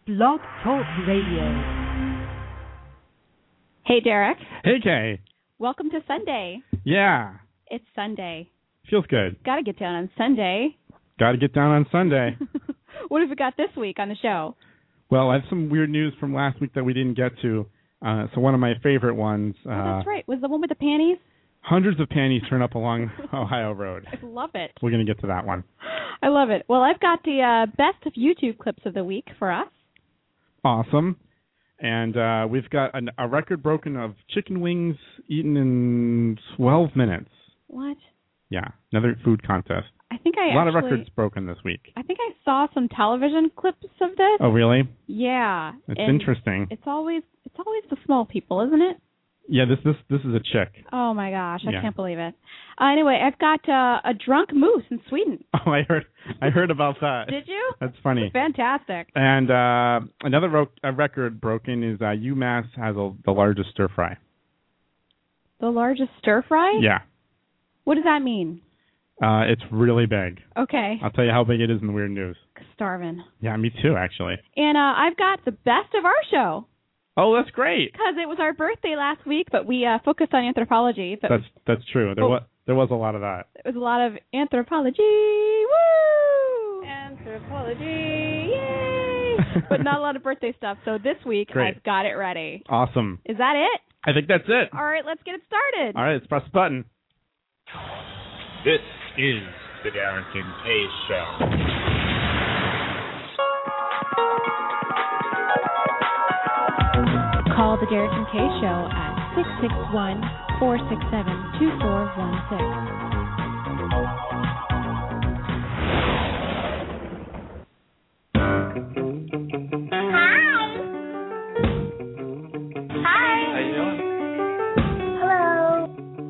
Blog Talk Radio. Hey, Derek. Hey, Kay. Welcome to Sunday. Yeah. It's Sunday. Feels good. Got to get down on Sunday. Got to get down on Sunday. What have we got this week on the show? Well, I have some weird news from last week that we didn't get to. So one of my favorite ones. Oh, that's right. Was the one with the panties? Hundreds of panties turn up along Ohio Road. I love it. We're going to get to that one. I love it. Well, I've got the best of YouTube clips of the week for us. Awesome. And we've got a record broken of chicken wings eaten in 12 minutes. What? Yeah, another food contest. I think a lot of records broken this week. I think I saw some television clips of this. Oh, really? Yeah. It's interesting. It's always the small people, isn't it? Yeah, this is a chick. Oh my gosh, I can't believe it. Anyway, I've got a drunk moose in Sweden. Oh, I heard about that. Did you? That's funny. Fantastic. And another record broken is UMass has the largest stir fry. The largest stir fry? Yeah. What does that mean? It's really big. Okay. I'll tell you how big it is in the weird news. Starving. Yeah, me too, actually. And I've got the best of our show. Oh, that's great. Because it was our birthday last week, but we focused on anthropology. But that's true. There was a lot of that. There was a lot of anthropology. Woo! Anthropology. Yay! But not a lot of birthday stuff. So this week, I've got it ready. Awesome. Is that it? I think that's it. All right, let's get it started. All right, let's press the button. This is the Darrington K Show. Call the Derek and Kay Show at 661-467-2416. Hi. How you doing? Hello.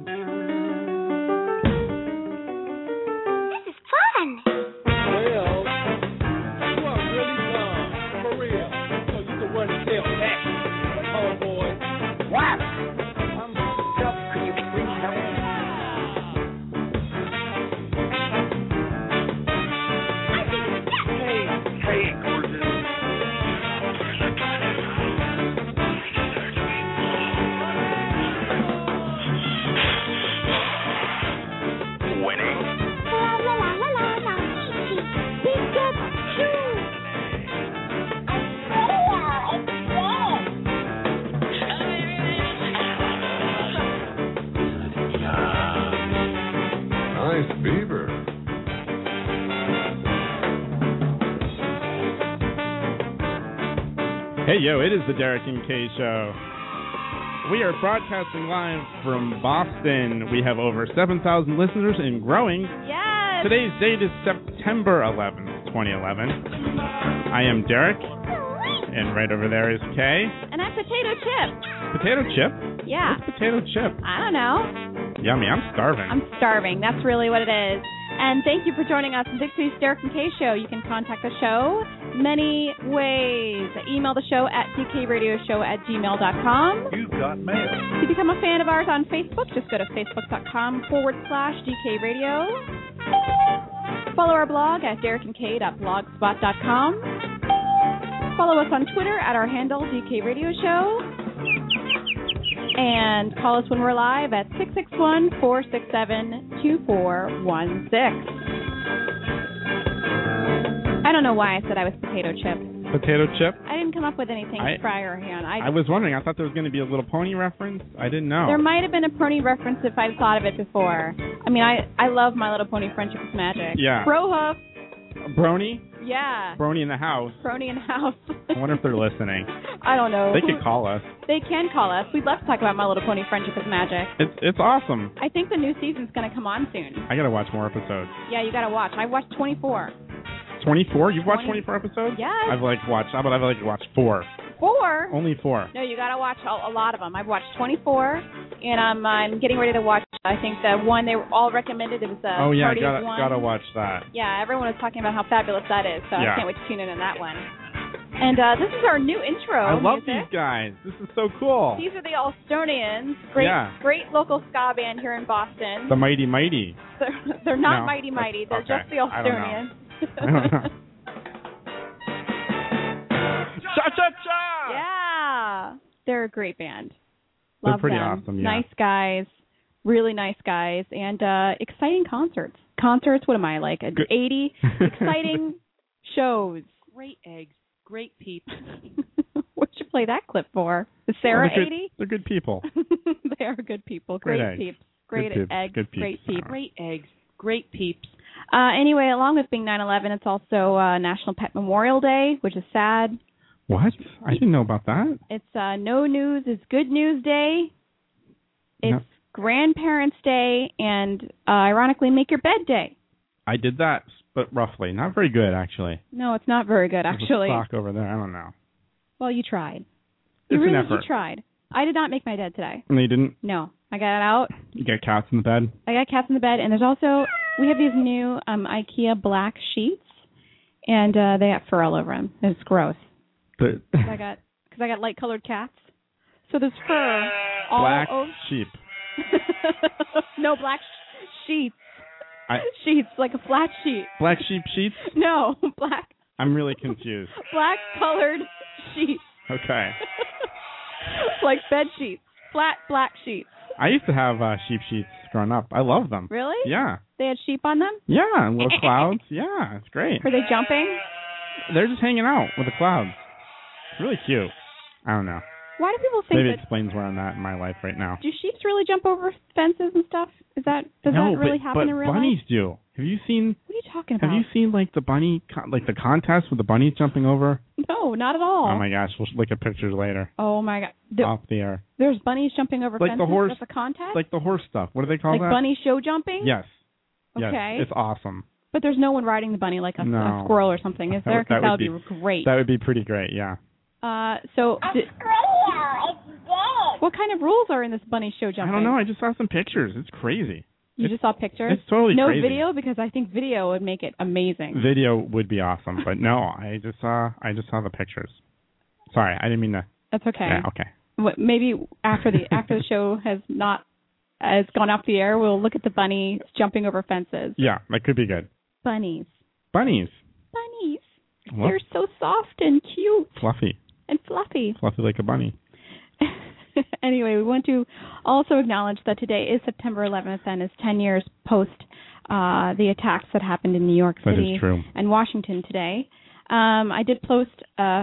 This is fun. Well, you are really dumb. For real. So you can run and tell that. Oh, boy. What? I'm up. Could you please help me? I think it's yes. Hey, gorgeous. Winning. La la la la la la. Pikachu. Nice beaver. Hey, yo, it is the Derek and Kay Show. We are broadcasting live from Boston. We have over 7,000 listeners and growing. Yes. Today's date is September 11th, 2011. I am Derek, and right over there is Kay. And I'm Potato Chip. Potato chip? Yeah. What's potato chip? I don't know. Yummy, I'm starving. I'm starving. That's really what it is. And thank you for joining us on this week's Derek and Kay Show. You can contact the show many ways. Email the show at dkradioshow@gmail.com. You've got mail. To become a fan of ours on Facebook, just go to facebook.com/DKRadio. Follow our blog at derekandkay.blogspot.com. Follow us on Twitter at our handle, DK Radio Show. And call us when we're live at 661-467-2416. I don't know why I said I was Potato Chip. Potato chip? I didn't come up with anything priorhand. I was wondering. I thought there was going to be a Little Pony reference. I didn't know. There might have been a pony reference if I'd thought of it before. I mean, I love My Little Pony Friendship is Magic. Yeah. Bro-hoof. Brony? Yeah. Brony in the house. Brony in the house. I wonder if they're listening. I don't know. They could call us. They can call us. We'd love to talk about My Little Pony Friendship is Magic. It's awesome. I think the new season's going to come on soon. I got to watch more episodes. Yeah, you got to watch. I watched 24. 24? You've watched 24 episodes? Yes. I've watched 4. 4? Only 4. No, you got to watch a lot of them. I've watched 24, and I'm getting ready to watch, I think, the one they were all recommended. It was Oh, yeah, Party of One. gotta watch that. Yeah, everyone was talking about how fabulous that is, so Yeah. I can't wait to tune in on that one. And this is our new intro. I love music. these guys. This is so cool. These are the Allstonians, great local ska band here in Boston. The Mighty Mighty. They're not No, Mighty Mighty. They're okay. just the Allstonians. I don't know. They're a great band. They're Love pretty them. awesome, yeah. Nice guys, really nice guys, and exciting concerts. Concerts, what am I, like, 80? Exciting shows. Great eggs. Great peeps. What'd you play that clip for? Is Sarah Well, 80? They're good people. They are good people. Great Great eggs. peeps. Great Good peeps. eggs. Good peeps. Great peeps. Great eggs. Great peeps. Anyway, along with being 9/11, it's also National Pet Memorial Day, which is sad. What? I didn't know about that. It's No News is Good News Day. It's No. Grandparents' Day, and ironically, Make Your Bed Day. I did that, but roughly. Not very good, actually. No, it's not very good, There's actually. a sock over there. I don't know. Well, you tried. It's an You effort. tried. I did not make my bed today. And they didn't. No, I got it out. You got cats in the bed. I got cats in the bed, and there's also, we have these new IKEA black sheets, and they got fur all over them. It's gross. The I got light colored cats, so there's fur all black over. sheep. No, black sheets. Sheets, like a flat sheet. Black sheep sheets. No, black I'm really confused. colored sheets. Okay. Like bed sheets. Flat black sheets. I used to have sheep sheets growing up. I love them. Really? Yeah. They had sheep on them? Yeah, and little clouds. Yeah, it's great. Were they jumping? They're just hanging out with the clouds. It's really cute. I don't know. Why do people think Maybe it that... explains where I'm at in my life right now. Do sheep really jump over fences and stuff? Does that really happen in real bunnies life? do. Have you seen? What are you talking about? Have you seen like the bunny, like the contest with the bunnies jumping over? No, not at all. Oh my gosh, we'll look at pictures later. Oh my God. Off the air. There's bunnies jumping over Like fences? the horse. That's a contest? Like the horse stuff. What do they call like that? bunny show jumping? Yes. Okay. Yes, it's awesome. But there's no one riding the bunny like a No. squirrel or something, is there? Because that would be great. That would be pretty great, yeah. What kind of rules are in this bunny show jumping? I don't know. I just saw some pictures. It's crazy. You just saw pictures? It's totally no crazy. No video? Because I think video would make it amazing. Video would be awesome, but no, I just saw the pictures. Sorry, I didn't mean to. That's okay. Yeah, okay. Maybe after the show has gone off the air, we'll look at the bunnies jumping over fences. Yeah, that could be good. Bunnies. Bunnies. Well, they're so soft and cute. Fluffy. And fluffy. Fluffy like a bunny. Anyway, we want to also acknowledge that today is September 11th and is 10 years post the attacks that happened in New York City and Washington today. I did post an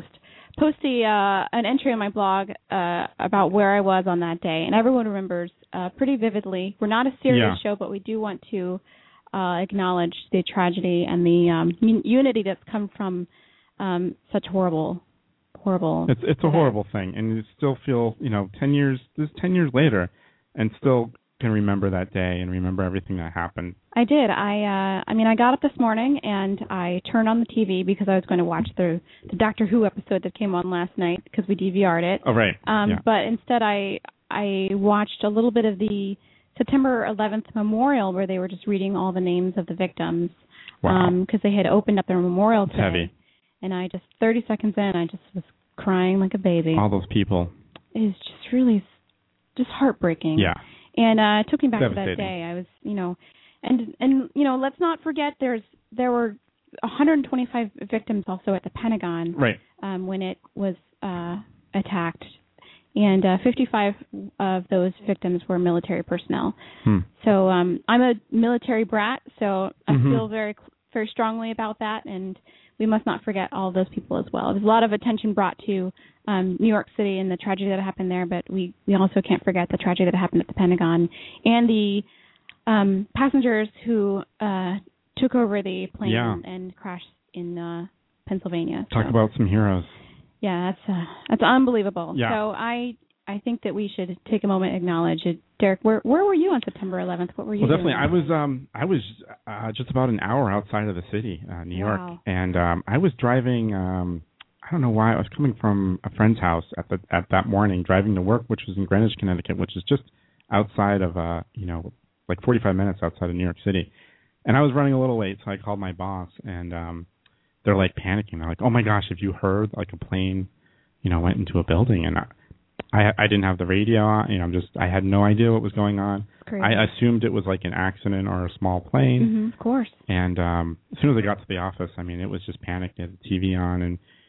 entry on my blog about where I was on that day, and everyone remembers pretty vividly. We're not a serious show, but we do want to acknowledge the tragedy and the unity that's come from such horrible. It's a horrible thing, and you still feel 10 years later, and still can remember that day and remember everything that happened. I did. I got up this morning and I turned on the TV because I was going to watch the Doctor Who episode that came on last night because we DVR'd it. Oh right. But instead I watched a little bit of the September 11th memorial where they were just reading all the names of the victims. Wow. Because they had opened up their memorial today. Heavy. And I just 30 seconds in, I just was crying like a baby. All those people. It was just really just heartbreaking. Yeah. And it took me back to that Devastating. day. I was, and let's not forget there were 125 victims also at the Pentagon. Right. When it was attacked, and 55 of those victims were military personnel. So I'm a military brat, so I feel very very strongly about that, and we must not forget all of those people as well. There's a lot of attention brought to New York City and the tragedy that happened there, but we also can't forget the tragedy that happened at the Pentagon and the passengers who took over the plane and crashed in Pennsylvania. Talk about some heroes. Yeah, that's unbelievable. Yeah. So I think that we should take a moment and acknowledge it. Derek, where were you on September 11th? What were you doing? Definitely. I was just about an hour outside of the city, New York, and I was driving. I don't know why. I was coming from a friend's house at that morning, driving to work, which was in Greenwich, Connecticut, which is just outside of like 45 minutes outside of New York City. And I was running a little late, so I called my boss, and they're like panicking. They're like, "Oh my gosh, have you heard? Like a plane, went into a building." And I didn't have the radio on. I had no idea what was going on. Crazy. I assumed it was like an accident or a small plane. Of course. And as soon as I got to the office, it was just panic. They had the TV on, and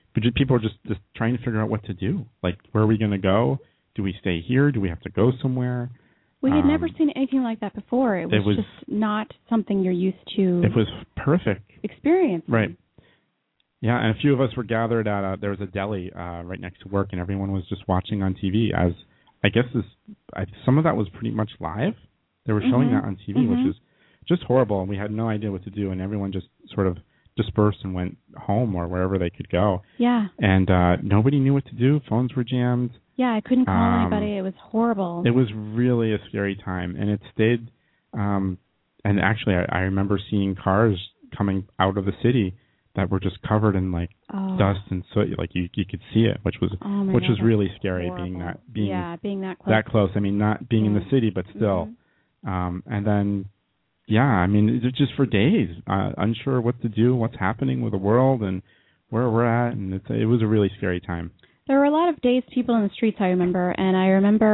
but people are just trying to figure out what to do. Like, where are we going to go? Do we stay here? Do we have to go somewhere? We had never seen anything like that before. It was just not something you're used to. It was perfect. Experiencing. Right. Yeah, and a few of us were gathered at there was a deli right next to work, and everyone was just watching on TV. As I guess some of that was pretty much live. They were showing that on TV, which is just horrible, and we had no idea what to do, and everyone just sort of dispersed and went home or wherever they could go. Yeah. And nobody knew what to do. Phones were jammed. Yeah, I couldn't call anybody. It was horrible. It was really a scary time, and it stayed. And actually, I remember seeing cars coming out of the city that were just covered in like dust and soot. Like you could see it, which was really scary. Horrible. Being that close. That close. I mean, not being in the city, but still. And then, I mean, it was just for days, unsure what to do, what's happening with the world, and where we're at, and it was a really scary time. There were a lot of dazed people in the streets, I remember, and I remember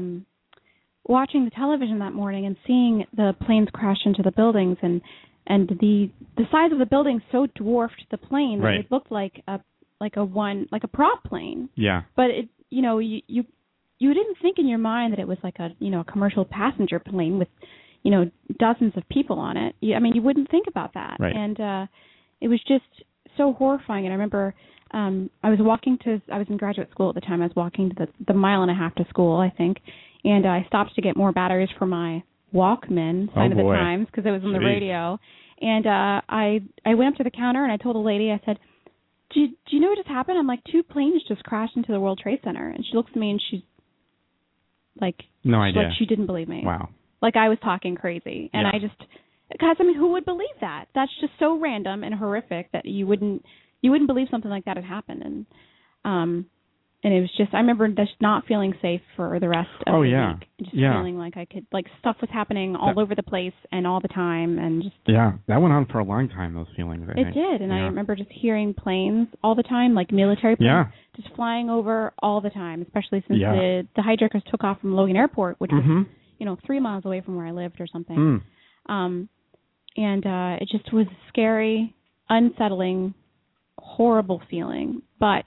watching the television that morning and seeing the planes crash into the buildings, and the size of the building so dwarfed the plane that it looked like a prop plane. Yeah. But you didn't think in your mind that it was like a commercial passenger plane with dozens of people on it. I mean, you wouldn't think about that. Right. And it was just so horrifying. And I remember I was in graduate school at the time. I was walking to the mile and a half to school, I think, and I stopped to get more batteries for my Walkman, Sign of the Times, because it was on the radio. And I went up to the counter and I told a lady, I said, do you know what just happened? I'm like, 2 planes just crashed into the World Trade Center. And she looks at me and she's like, no idea. Like she didn't believe me. Wow. Like I was talking crazy. And because I mean, who would believe that? That's just so random and horrific that you wouldn't believe something like that had happened. And it was just, I remember just not feeling safe for the rest of the week. Just feeling like stuff was happening all over the place and all the time, and just. Yeah, that went on for a long time, those feelings, I think. It did, and I remember just hearing planes all the time, like military planes, just flying over all the time, especially since the hijackers took off from Logan Airport, which was, 3 miles away from where I lived or something. And it just was scary, unsettling, horrible feeling, but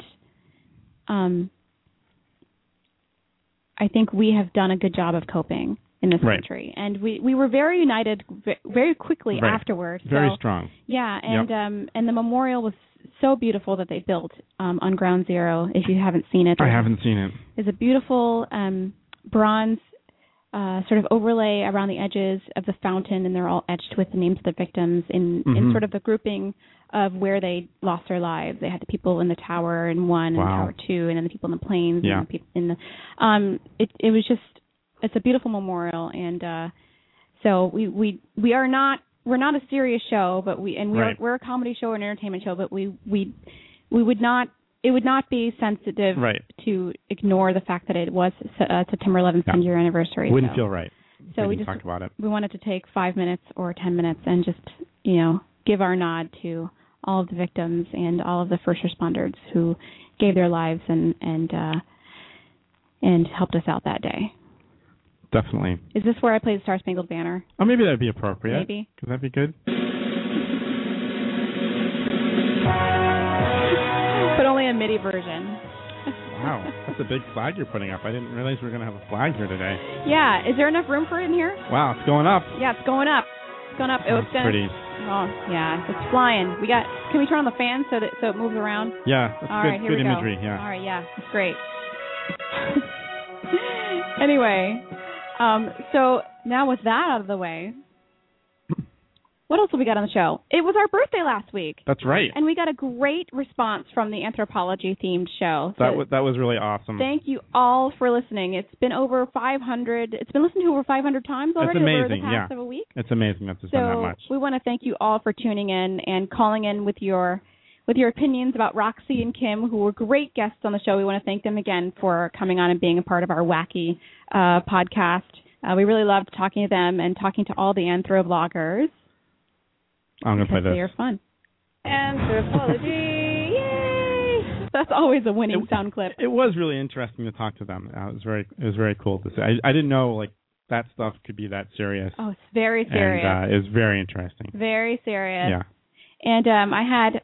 I think we have done a good job of coping in this country, and we were very united very quickly afterward. Very strong. Yeah, and and the memorial was so beautiful that they built on Ground Zero. If you haven't seen it, I haven't seen it. It's a beautiful bronze sort of overlay around the edges of the fountain, and they're all etched with the names of the victims in sort of the grouping of where they lost their lives. They had the people in the tower in 1 and tower 2, and then the people in the planes. And the people in the it was just, it's a beautiful memorial, and so we're not a serious show, but we're a comedy show or an entertainment show, but we would not. It would not be sensitive to ignore the fact that it was September 11th 10-year anniversary. Wouldn't feel right. So we just talk about it. We wanted to take 5 minutes or 10 minutes and just give our nod to all of the victims and all of the first responders who gave their lives and helped us out that day. Definitely. Is this where I play the Star Spangled Banner? Oh, maybe that'd be appropriate. Maybe. Could that be good? But only a MIDI version. Wow, that's a big flag you're putting up. I didn't realize we were going to have a flag here today. Yeah, is there enough room for it in here? Wow, it's going up. Yeah, it's going up. It's going up. It's pretty. Oh, yeah, it's flying. Can we turn on the fan so it moves around? Yeah, that's all good, right, here good we imagery. Go. Yeah. All right, yeah, it's great. Anyway, so now with that out of the way, what else have we got on the show? It was our birthday last week. That's right. And we got a great response from the anthropology-themed show. So that was really awesome. Thank you all for listening. It's been over 500. It's been listened to over 500 times already over the past of a week. It's amazing that it's been that much. So we want to thank you all for tuning in and calling in with your opinions about Roxy and Kim, who were great guests on the show. We want to thank them again for coming on and being a part of our wacky podcast. We really loved talking to them and talking to all the anthro-bloggers. I'm going to play this. They're fun. Anthropology, yay! That's always a winning sound clip. It was really interesting to talk to them. It was very cool to see. I didn't know that stuff could be that serious. Oh, it's very serious. And it's very interesting. Very serious. Yeah. And I had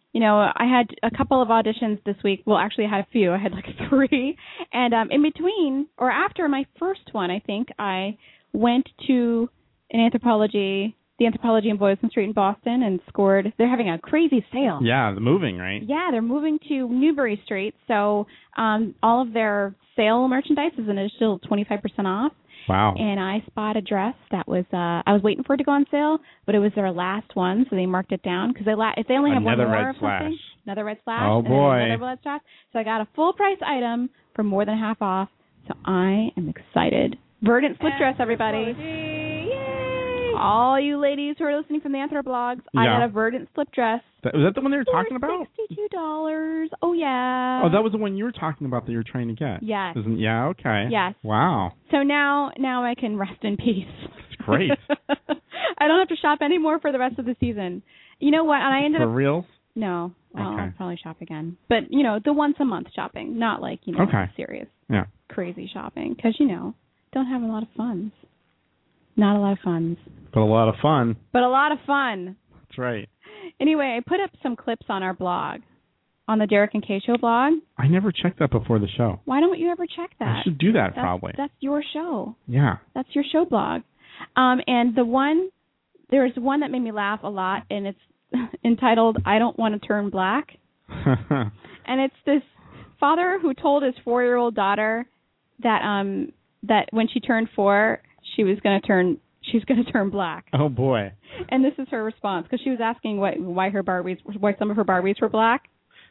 you know, I had a couple of auditions this week. Well, actually, I had a few. I had like 3. And in between, or after my first one, I think, I went to the Anthropology in Boylston Street in Boston and scored. They're having a crazy sale. Yeah, the moving, right? Yeah, they're moving to Newbury Street. So all of their sale merchandise is an additional 25% off. Wow. And I spotted a dress that was, I was waiting for it to go on sale, but it was their last one, so they marked it down. Because if they only have Another one more red of something, slash. another red slash. Oh, boy. And another red slash. So I got a full price item for more than half off. So I am excited. Verdant slip dress, everybody. Yay! All you ladies who are listening from the Anthropologs, I got a Verdant slip dress. Was that the one they were talking about? $62. Oh, yeah. Oh, that was the one you were talking about that you were trying to get. Yes. Yeah, okay. Yes. Wow. So now I can rest in peace. That's great. I don't have to shop anymore for the rest of the season. You know what? And I ended For reals? No. Okay. I'll probably shop again. But, you know, the once a month shopping, not like, you know, serious, crazy shopping. Because, you know, don't have a lot of funds. Not a lot of funds. But a lot of fun. But a lot of fun. That's right. Anyway, I put up some clips on our blog, on the Derek and Kay Show blog. I never checked that before the show. Why don't you ever check that? I should do that probably. That's your show. Yeah. That's your show blog. And there's one that made me laugh a lot, and it's entitled, I Don't Want to Turn Black. And it's this father who told his 4-year-old daughter that when she turned 4, she's going to turn black. Oh boy! And this is her response, because she was asking why some of her Barbies were black.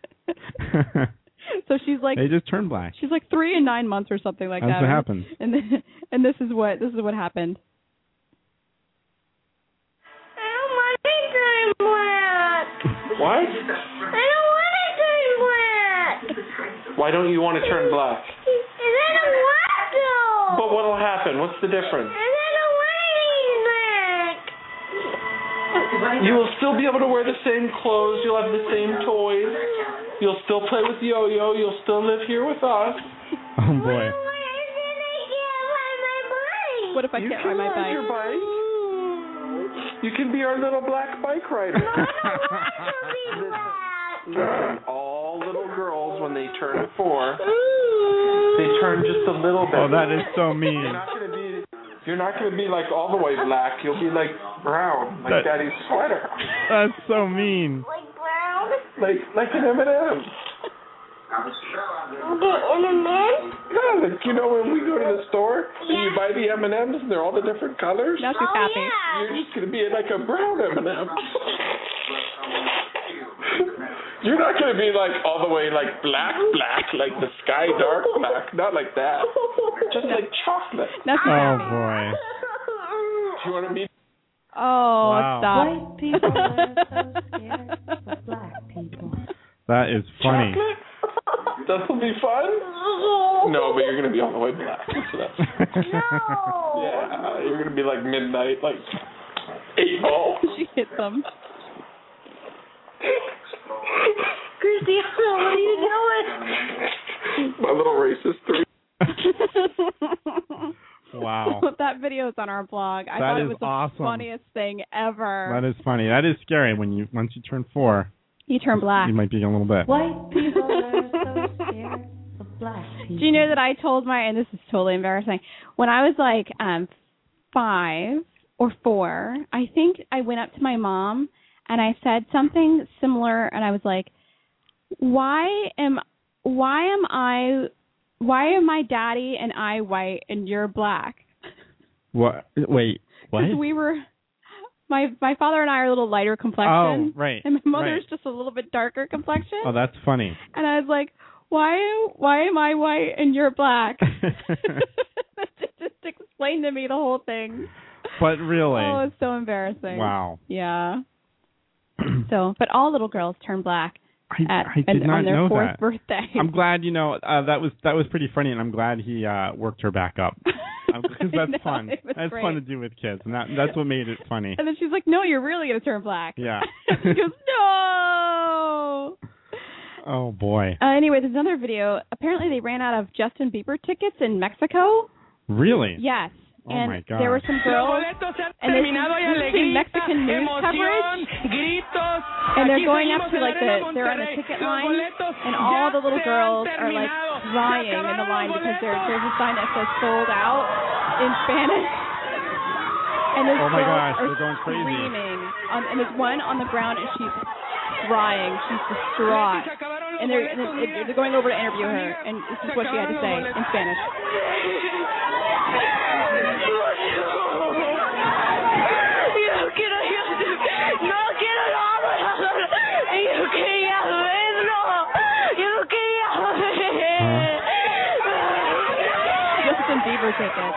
So she's like, they just turned black. She's like 3 and 9 months or something like that. That's what happened. And this is what happened. I don't want to turn black. What? I don't want to turn black. Why don't you want to turn black? And I don't want to. But what'll happen? What's the difference? And I don't want to be black. You will still be able to wear the same clothes. You'll have the same toys. You'll still play with Yo-Yo. You'll still live here with us. Oh boy. What if I can't ride my bike? Your bike. You can be our little black bike rider. Listen, all little girls, when they turn 4, they turn just a little bit. Oh, that is so mean. You're not gonna be like all the way black. You'll be like brown, like Daddy's sweater. That's so mean. Like brown? Like an M&M. M&M? Yeah, like, you know when we go to the store and you buy the M&Ms and they're all the different colors? Now she's happy. Yeah. You're just going to be like a brown M&M. You're not going to be like all the way like black, like the sky dark black. Not like that. Just like chocolate. Now she's Oh happy. boy. Do you want to be? Oh, Wow. stop. White people are so scared of black people. That is funny. Chocolate? This'll be fun? No, but you're going to be all the way black. So that's... No. Yeah, you're going to be like midnight, like 8 balls. She hits them. Christiana, what are you doing? My little racist 3. Wow. That video is on our blog. I That thought it is was awesome. the funniest thing ever. That is funny. That is scary. Once you turn 4, You turn black. you might be a little bit. White people are so scared of black people. Do you know that I told and this is totally embarrassing, when I was like 5 or 4, I think I went up to my mom and I said something similar, and I was like, why am my daddy and I white and you're black? What? Wait. What? Because we were, my father and I are a little lighter complexion. Oh, right. And my mother's just a little bit darker complexion. Oh, that's funny. And I was like, why am I white and you're black? Just explain to me the whole thing. But really. Oh, it's so embarrassing. Wow. Yeah. So, but all little girls turn black I did not on their know 4th that. birthday. I'm glad, that was pretty funny, and I'm glad he worked her back up. Because that's fun. That's great. fun to do with kids, and that's what made it funny. And then she's like, no, you're really going to turn black. Yeah. And he goes, no. Oh, boy. Anyway, there's another video. Apparently they ran out of Justin Bieber tickets in Mexico. Really? Yes. And my God. there were some girls, and this is Mexican news coverage, and they're going up to they're on the ticket line, and all the little girls are like crying in the line because there's a sign that says sold out in Spanish. And this oh my girl gosh, are they're going crazy. screaming, and there's one on the ground, and she's crying, she's distraught, and they're going over to interview her, and this is what she had to say in Spanish. Justin Bieber tickets.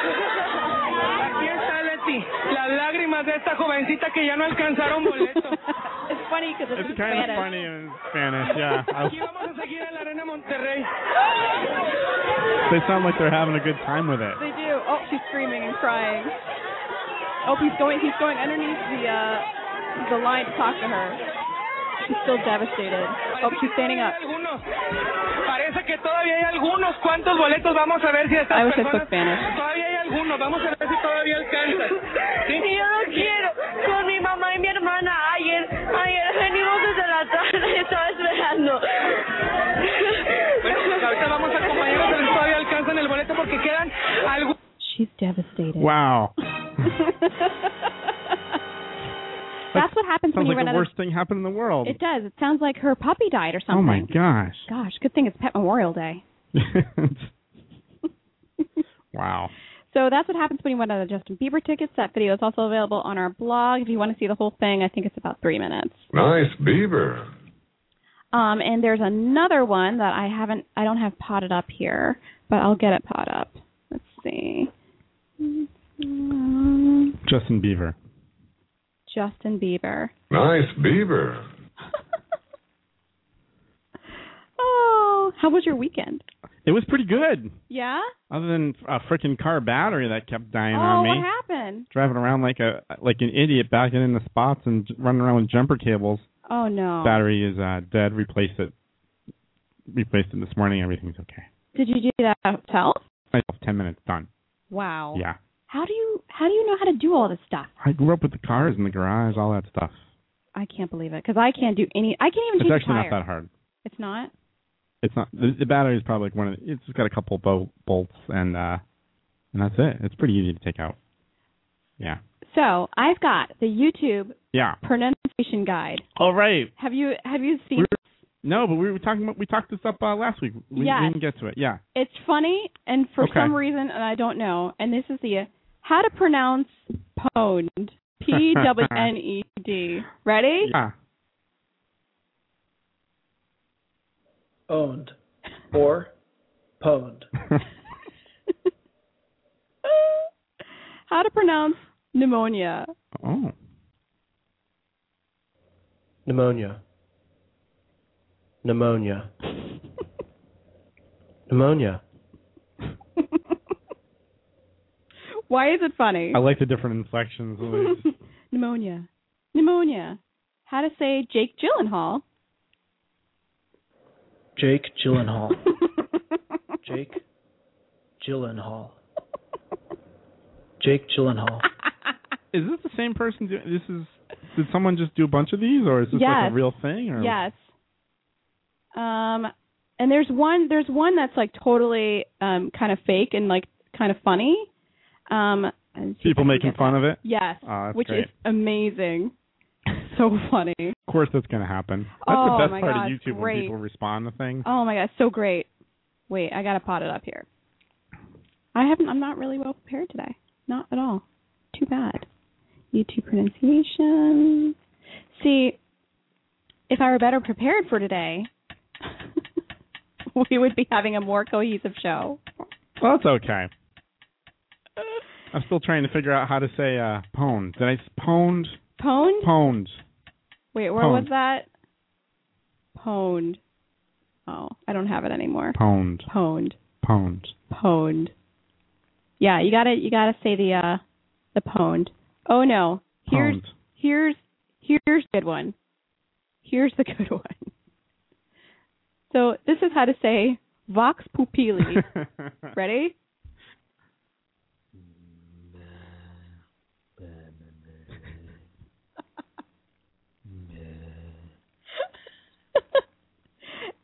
Las lágrimas de esta jovencita que ya no alcanzaron boleto. It's funny because it's kind Spanish. of funny in Spanish, yeah. Aquí vamos a seguir en la Arena Monterrey. They sound like they're having a good time with it. They do. Oh, she's screaming and crying. Oh, he's going underneath the line to talk to her. She's still devastated. Oh, she's standing up. Parece que todavía hay algunos. ¿Cuántos boletos? Vamos a ver si estas I wish I personas... spoke Spanish. Todavía hay algunos. Vamos a ver si todavía alcanzan. ¿Sí? Yo no quiero. Con mi mamá y mi hermana ayer venimos desde la tarde. Estaba esperando. Bueno, ahorita vamos a acompañarlos a ver si todavía alcanzan el boleto porque quedan algunos. She's devastated. Wow. That's what happens when you run out of... Sounds like the worst thing happened in the world. It does. It sounds like her puppy died or something. Oh, my gosh. Gosh, good thing it's Pet Memorial Day. Wow. So that's what happens when you run out of Justin Bieber tickets. That video is also available on our blog. If you want to see the whole thing, I think it's about 3 minutes. Nice Bieber. And there's another one that I don't have potted up here, but I'll get it potted up. Let's see. Justin Bieber. Justin Bieber. Nice Bieber. Oh, how was your weekend? It was pretty good. Yeah? Other than a freaking car battery that kept dying on me. Oh, what happened? Driving around like an idiot, backing in the spots and running around with jumper cables. Oh, no. Battery is dead. Replaced it this morning. Everything's okay. Did you do that yourself? Myself, 10 minutes, done. Wow. Yeah. How do you know how to do all this stuff? I grew up with the cars in the garage, all that stuff. I can't believe it because I can't do any. I can't even change a tire. It's actually not that hard. It's not. It's not. The battery is probably like one of. It's got a couple bolts and that's it. It's pretty easy to take out. Yeah. So I've got the YouTube pronunciation guide. All right. Have you seen? No, but we talked this up last week. We didn't get to it. Yeah. It's funny, and for some reason, and I don't know. And this is the how to pronounce pwned. P-W-N-E-D. Ready? Yeah. Owned or pwned. How to pronounce pneumonia. Oh. Pneumonia. Pneumonia. Pneumonia. Why is it funny? I like the different inflections. Pneumonia. Pneumonia. How to say Jake Gyllenhaal. Jake Gyllenhaal. Jake Gyllenhaal. Jake Gyllenhaal. Is this the same person? Did someone just do a bunch of these, or is this like a real thing? Or? Yes. And there's one that's like totally kind of fake and like kind of funny. People making fun of it? Yes. Oh, which great. is amazing. So funny. Of course that's going to happen. That's the best part of YouTube when people respond to things. Oh my god, so great. Wait, I got to pot it up here. I'm not really well prepared today. Not at all. Too bad. YouTube pronunciation. See, if I were better prepared for today, we would be having a more cohesive show. Well, that's okay. I'm still trying to figure out how to say pwned. Did I pwned? Pwned? Pwned. Wait, where was that? Pwned. Oh, I don't have it anymore. Pwned. Pwned. Pwned. Pwned. Yeah, you gotta say the pwned. Oh no. Here's the good one. Here's the good one. So this is how to say vox populi. Ready?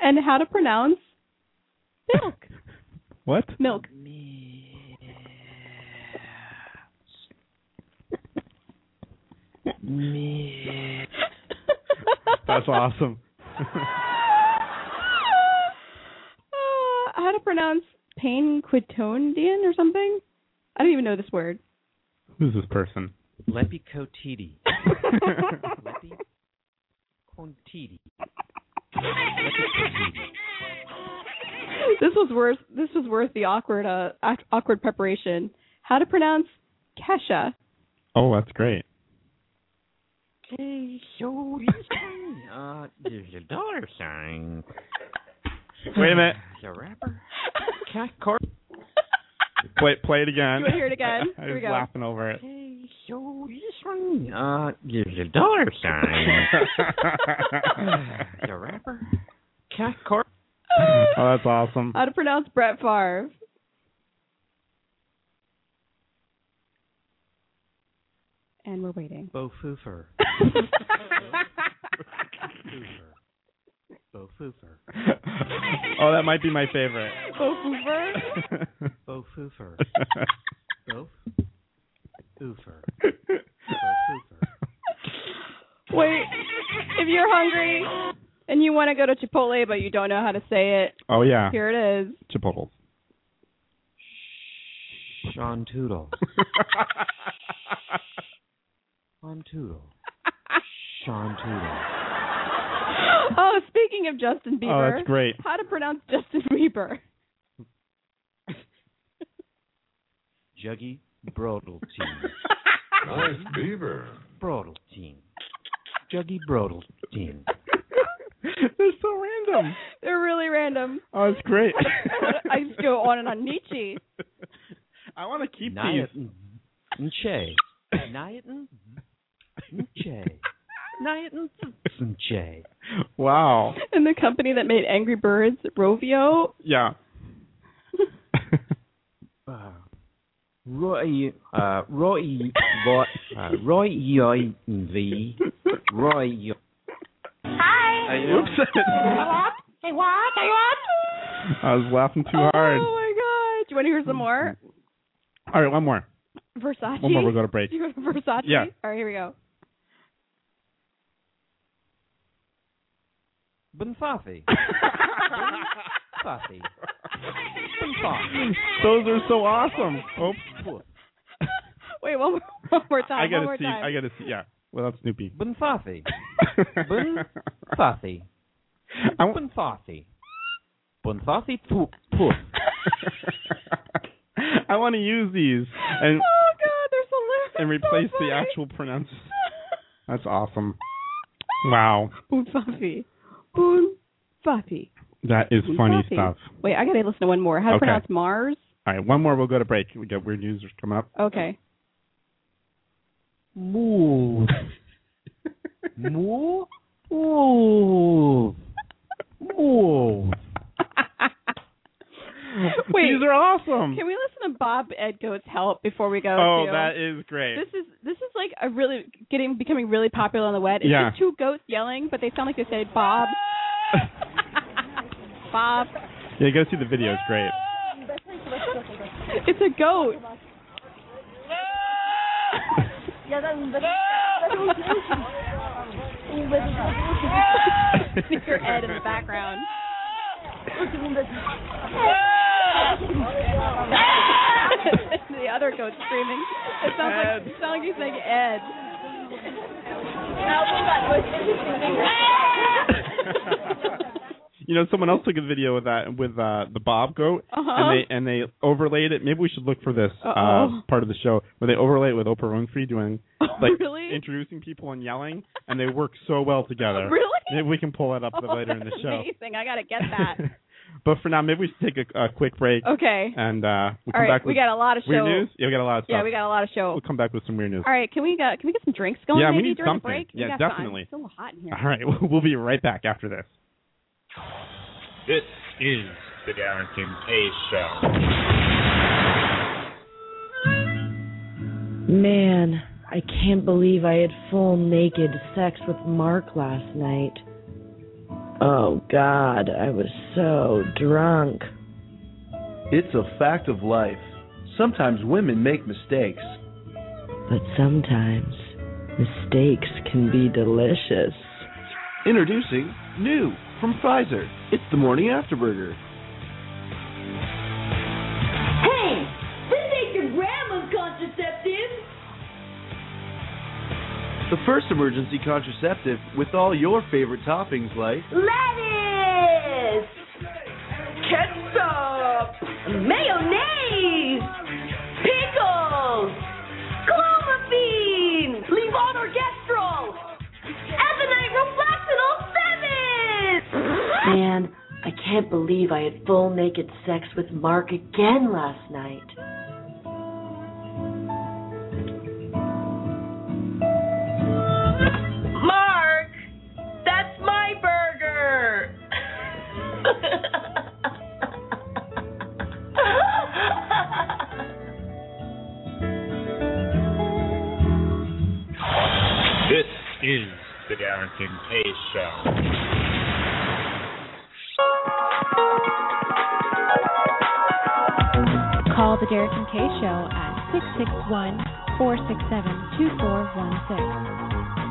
And how to pronounce milk. What? Milk. That's awesome. How to pronounce Painquitonian or something? I don't even know this word. Who's this person? Lepicotidi. Lepicotidi. This was worth the awkward preparation. How to pronounce Kesha? Oh, that's great. Okay, so there's a dollar sign. Wait a minute. The rapper. Play it again. You want to hear it again? I Here we was go. laughing over it. Okay, so this one, there's a dollar sign. The rapper. Oh, that's awesome. How to pronounce Brett Favre? And we're waiting. Bofoofer. Bofoofer. Oh, that might be my favorite. Bofoofer? Bofoofer. Bofoofer. Wait, if you're hungry and you want to go to Chipotle but you don't know how to say it, oh yeah, here it is. Chipotle. Sean Toodle. Sean Toodle. Sean Toodle. Oh, speaking of Justin Bieber. Oh, that's great. How to pronounce Justin Bieber? Juggy Brodeltein. Nice beaver. Brodeltein. Juggy Brodeltein. They're so random. They're really random. Oh, it's great. I just go on and on. Nietzsche. I want to keep Nyatin. these. Nche. Nyatin. Nche. Nyatin. Nche. Wow. And the company that made Angry Birds, Rovio. Yeah. Roy Hi. Oops. Say what? I was laughing too hard. Oh my god. Do you want to hear some more? All right, one more. Versace. One more, we'll go to break. Do you go to Versace? Yeah. All right, here we go. Bonfafi. Bonfafi. Those are so awesome. Oops. Wait, one more time. I gotta one more see. time. I gotta see. Yeah. Without Snoopy. Bonfafi. Bonfafi. Bonfafi. Bonfafi. Poof. I want to use these and oh god, they're so hilarious. and replace the actual pronunciation. That's awesome. Wow. Bonfafi. That is funny stuff. Wait, I gotta listen to one more. How to pronounce Mars? All right, one more. We'll go to break. We got weird news coming up. Okay. Move. Move. Move. Move. Wait, these are awesome. Can we listen to Bob Edgoat's Help before we go? Oh, that is great. This is like a really becoming really popular on the web. It's just two goats yelling, but they sound like they say Bob. Bob. Yeah, you gotta see the video. It's great. It's a goat. Your Ed in the background. The other goat's screaming. It sounds like he's saying Ed. You know, someone else took a video with that with the Bob goat, and they overlaid it. Maybe we should look for this part of the show where they overlay it with Oprah Winfrey doing introducing people and yelling, and they work so well together. Really? Maybe we can pull that up later in the show. Amazing! I gotta get that. But for now, maybe we should take a quick break. Okay. And we'll come All right, back with we got a lot of weird show. news. Yeah, we got a lot of stuff. Yeah, we got a lot of show. We'll come back with some weird news. All right, can we get some drinks going? Yeah, maybe we need during something. The break? Yeah, we got definitely. It's so hot in here. All right, we'll be right back after this. This is the Darrington K Show. Man, I can't believe I had full naked sex with Mark last night. Oh, God, I was so drunk. It's a fact of life. Sometimes women make mistakes. But sometimes mistakes can be delicious. Introducing new from Pfizer. It's the Morning After Burger. Hey, this ain't your grandma's contraceptive. The first emergency contraceptive with all your favorite toppings like Lettuce, ketchup, mayonnaise, pickles, clomiphene, levonorgestrel, ethanite roflexinol 7. Man, I can't believe I had full naked sex with Mark again last night. Mark, that's my burger. This is the Darren Kincaid Show. Call the Derek and Kay Show at 661-467-2416.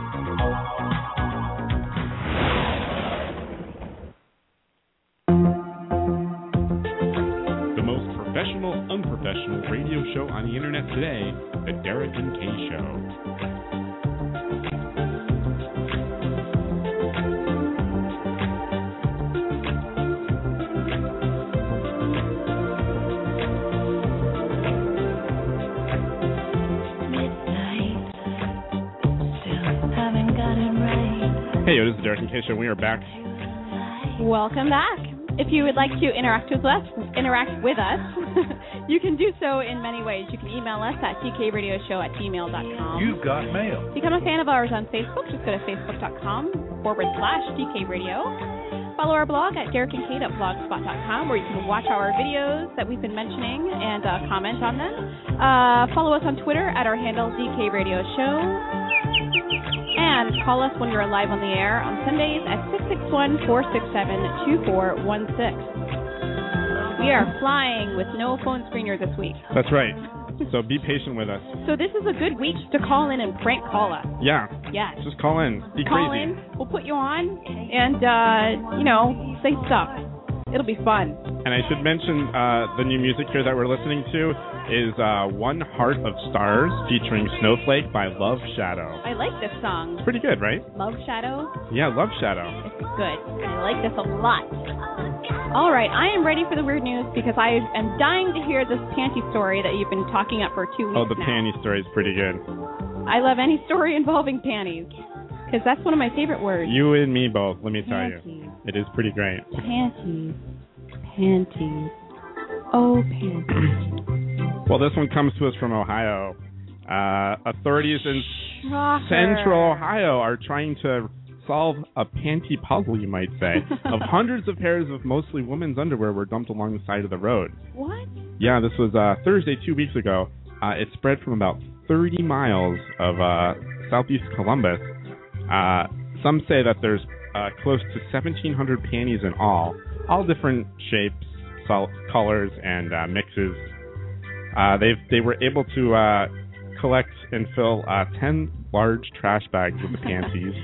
The most professional, unprofessional radio show on the internet today, the Derek and Kay Show. Hey, this is the Derek and Kay Show. We are back. Welcome back. If you would like to interact with us, you can do so in many ways. You can email us at dkradioshow@gmail.com. You've got mail. Become a fan of ours on Facebook. Just go to facebook.com/DKRadio. Follow our blog at derekandkate.blogspot.com, where you can watch our videos that we've been mentioning and comment on them. Follow us on Twitter at our handle DKRadioShow. And call us when you're live on the air on Sundays at 661-467-2416. We are flying with no phone screener this week. That's right. So be patient with us. So this is a good week to call in and prank call us. Yeah. Yes. Just call in. Be call crazy. in. We'll put you on and, say stuff. It'll be fun. And I should mention the new music here that we're listening to is One Heart of Stars featuring Snowflake by Love Shadow. I like this song. It's pretty good, right? Love Shadow? Yeah, Love Shadow. It's good. I like this a lot. All right, I am ready for the weird news because I am dying to hear this panty story that you've been talking up for 2 weeks now. Oh, the panty story is pretty good. I love any story involving panties because that's one of my favorite words. You and me both, let me tell Panties. you. It is pretty great. Panties. Panties. Oh, panties. Well, this one comes to us from Ohio. Authorities in Central Ohio are trying to solve a panty puzzle, you might say, of hundreds of pairs of mostly women's underwear were dumped along the side of the road. What? Yeah, this was Thursday 2 weeks ago. It spread from about 30 miles of southeast Columbus. Some say that there's close to 1,700 panties in all different shapes, colors, and mixes. They were able to collect and fill 10 large trash bags with the panties.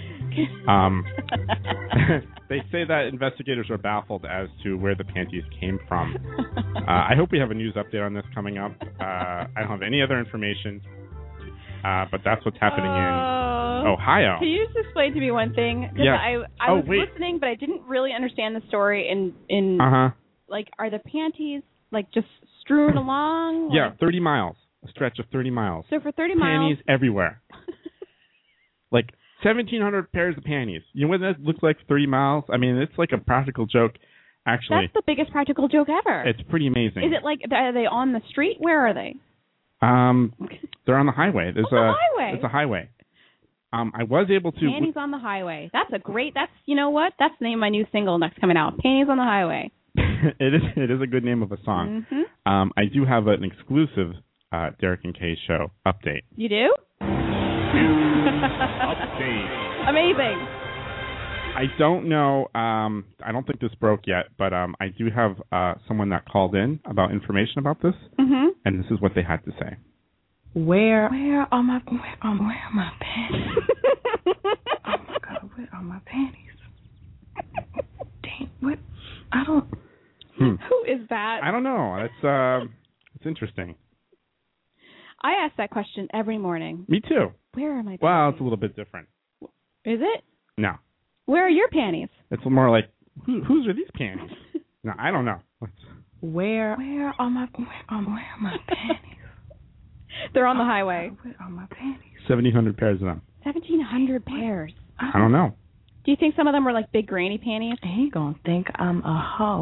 They say that investigators are baffled as to where the panties came from. I hope we have a news update on this coming up. I don't have any other information, but that's what's happening in Ohio. Can you just explain to me one thing? Yeah. I was listening, but I didn't really understand the story in like, are the panties, like, just strewn along? Yeah, 30 miles. A stretch of 30 miles. So for 30 miles. Panties everywhere. Like 1,700 pairs of panties. You know what that looks like, 30 miles? I mean, it's like a practical joke, actually. That's the biggest practical joke ever. It's pretty amazing. Is it like, are they on the street? Where are they? They're on the highway. There's highway. It's a highway. I was able to... Panties on the Highway. You know what? That's the name of my new single next coming out. Panties on the Highway. It is a good name of a song. Mm-hmm. I do have an exclusive Derek and Kay Show update. You do? Update. Amazing. I don't know. I don't think this broke yet, but I do have someone that called in about information about this, and this is what they had to say. Where are my panties? Oh my God, where are my panties? Dang, what? I don't. Who is that? I don't know. It's interesting. I ask that question every morning. Me too. Where are my panties? Well, it's a little bit different. Is it? No. Where are your panties? It's more like, whose are these panties? No, I don't know. Where are my panties? They're on the highway. Where are my panties? 1,700 pairs of them. 1,700 pairs. I don't know. Do you think some of them were like big granny panties? He gonna think I'm a hoe.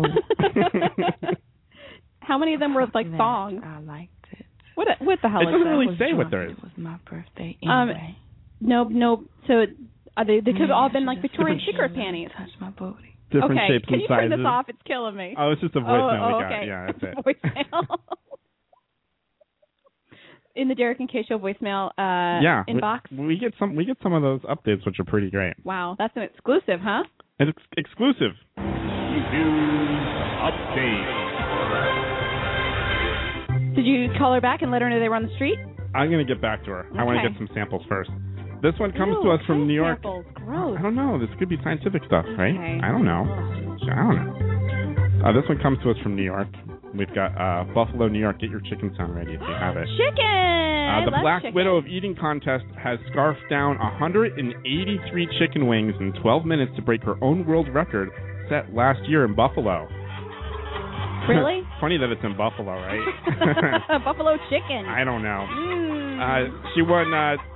How many of them were like thongs? I liked it. What the hell it is doesn't that? really say what there is. It was my birthday anyway. No. So they could have all been like Victoria's Secret panties. Touch my booty. Different okay, shapes can and you sizes. turn this off? It's killing me. Oh, it's just a voicemail we got. Okay. Yeah, that's it. Voicemail. In the Derek and Kay Show voicemail inbox. We get some of those updates, which are pretty great. Wow, that's an exclusive, huh? It's exclusive. News update. Did you call her back and let her know they were on the street? I'm gonna get back to her. Okay. I want to get some samples first. This one comes to us from New York. Samples. Gross. I don't know. This could be scientific stuff, right? Okay. I don't know. This one comes to us from New York. We've got Buffalo, New York. Get your chicken sound ready if you have it. Chicken! The Black Widow of Eating contest has scarfed down 183 chicken wings in 12 minutes to break her own world record set last year in Buffalo. Really? Funny that it's in Buffalo, right? Buffalo chicken. I don't know. She won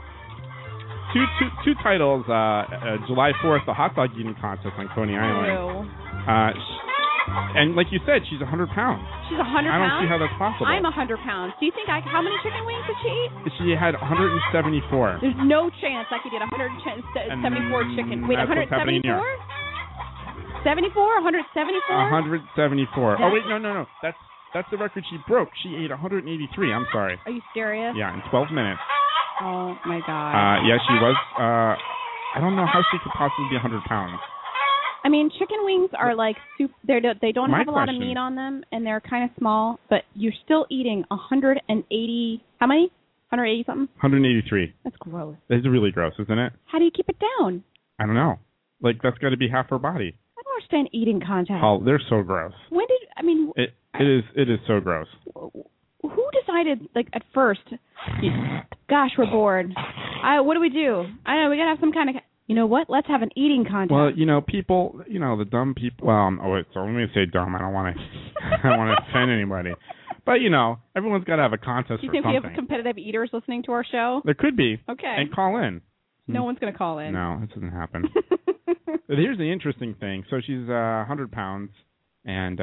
two titles. July 4th, the hot dog eating contest on Coney Island. And like you said, she's 100 pounds. She's 100 pounds? I don't see how that's possible. I'm 100 pounds. Do you think how many chicken wings did she eat? She had 174. There's no chance I could get 174 chicken. Wait, 174? 74? 174? 174. Oh, wait, no. That's the record she broke. She ate 183. I'm sorry. Are you serious? Yeah, in 12 minutes. Oh, my God. Yeah, she was. I don't know how she could possibly be 100 pounds. I mean, chicken wings are like soup. They don't have a lot of question. meat on them, and they're kind of small, but you're still eating 180. How many? 180 something? 183. That's gross. It's really gross, isn't it? How do you keep it down? I don't know. Like, that's got to be half her body. I don't understand eating contests. Oh, they're so gross. It is so gross. Who decided, like, at first, gosh, we're bored. What do we do? I don't know, we got to have some kind of, you know what? Let's have an eating contest. Well, people, the dumb people, so let me say dumb. I don't want to offend anybody. But, everyone's got to have a contest do you for think something. we have competitive eaters listening to our show? There could be. Okay. And call in. No one's going to call in. No, it doesn't happen. But here's the interesting thing. So she's 100 pounds, and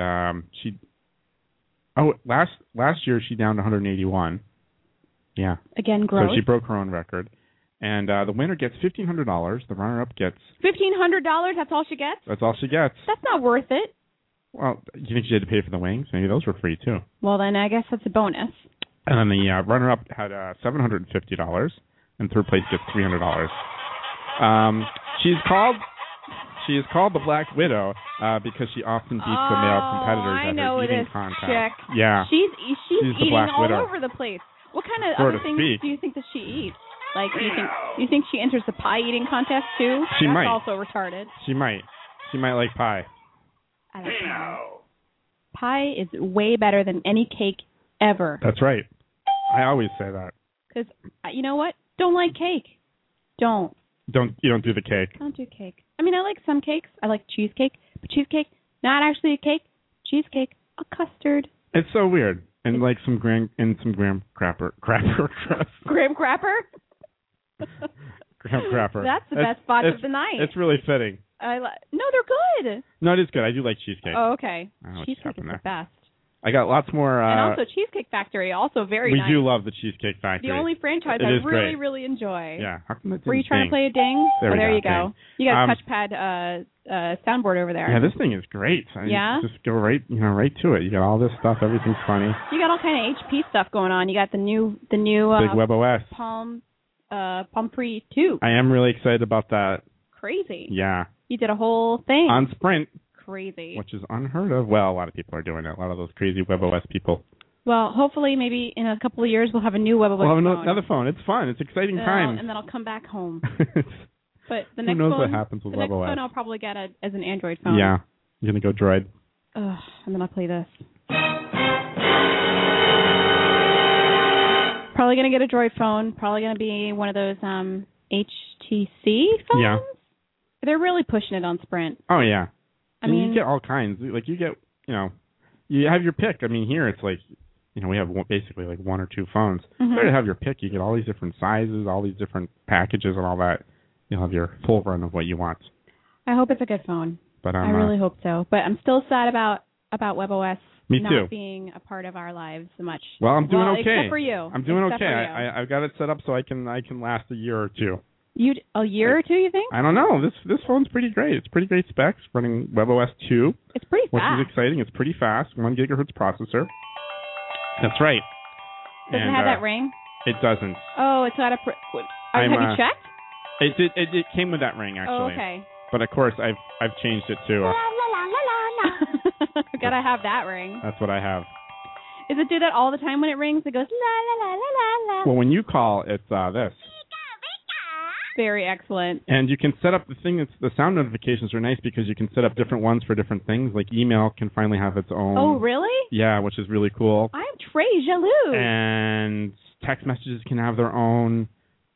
last year she downed 181. Yeah. Again, gross. So she broke her own record. And the winner gets $1,500. The runner-up gets $1,500? That's all she gets? That's all she gets. That's not worth it. Well, you think she had to pay for the wings? Maybe those were free, too. Well, then I guess that's a bonus. And then the runner-up had $750, and third place gets $300. She is called the Black Widow because she often beats the male competitors at her eating contest. Chick. Yeah. She's eating Black all Widow. over the place. What kind of So other to things speak. do you think that she eats? Like, do you think she enters the pie eating contest too? She That's might. also retarded. She might like pie. I like pie. Pie is way better than any cake ever. That's right. I always say that. Because you know what? Don't like cake. Don't. You don't do the cake. Don't do cake. I mean, I like some cakes. I like cheesecake, but cheesecake not actually a cake. Cheesecake, a custard. It's so weird. And like some graham crapper. Graham crapper? Graham crapper. That's the best spot of the night. It's really fitting. No, they're good. No, it is good. I do like cheesecake. Oh, okay. I don't know what just Cheesecake happened is there. the best. I got lots more. And also Cheesecake Factory, also very nice. We do love the Cheesecake Factory. The only franchise It I is really, great. really enjoy. Yeah. How come that Were you didn't trying ding? to play a ding? There you go. Ding. You got a touchpad soundboard over there. Yeah, this thing is great. Yeah? Just go right to it. You got all this stuff. Everything's funny. You got all kind of HP stuff going on. You got the new Big Web OS. Palm Pre 2. I am really excited about that. crazy. Yeah. You did a whole thing. On Sprint. Crazy. Which is unheard of. Well, a lot of people are doing it. A lot of those crazy WebOS people. Well, hopefully maybe in a couple of years we'll have a new WebOS we'll have phone. another phone. It's fun. It's exciting times. And then I'll come back home. But the Who next knows phone, what happens with the next WebOS? phone I'll probably get as an Android phone. Yeah. You're going to go Droid. And then I'll play this. Probably going to get a Droid phone. Probably going to be one of those HTC phones. Yeah. They're really pushing it on Sprint. Oh, yeah. I mean, you get all kinds. Like, you get, you have your pick. I mean, here it's like, we have basically like one or two phones. There to have your pick. You get all these different sizes, all these different packages and all that. You'll have your full run of what you want. I hope it's a good phone. But I really hope so. But I'm still sad about WebOS not being a part of our lives so much. Well, I'm doing okay. Except for you. I'm doing okay. I've got it set up so I can last a year or two. A year or two, you think? I don't know. This phone's pretty great. It's pretty great specs, running WebOS 2. It's pretty fast. Which is exciting. It's pretty fast. 1 gigahertz processor. That's right. Does it have that ring? It doesn't. Oh, it's got a... have you checked? It came with that ring, actually. Oh, okay. But, of course, I've changed it to... La, la, la, la, la. Gotta have that ring. That's what I have. Does it do that all the time when it rings? It goes la, la, la, la, la, la. Well, when you call, it's this. Very excellent. And you can set up the sound notifications are nice because you can set up different ones for different things. Like email can finally have its own. Oh, really? Yeah, which is really cool. I'm très jaloux. And text messages can have their own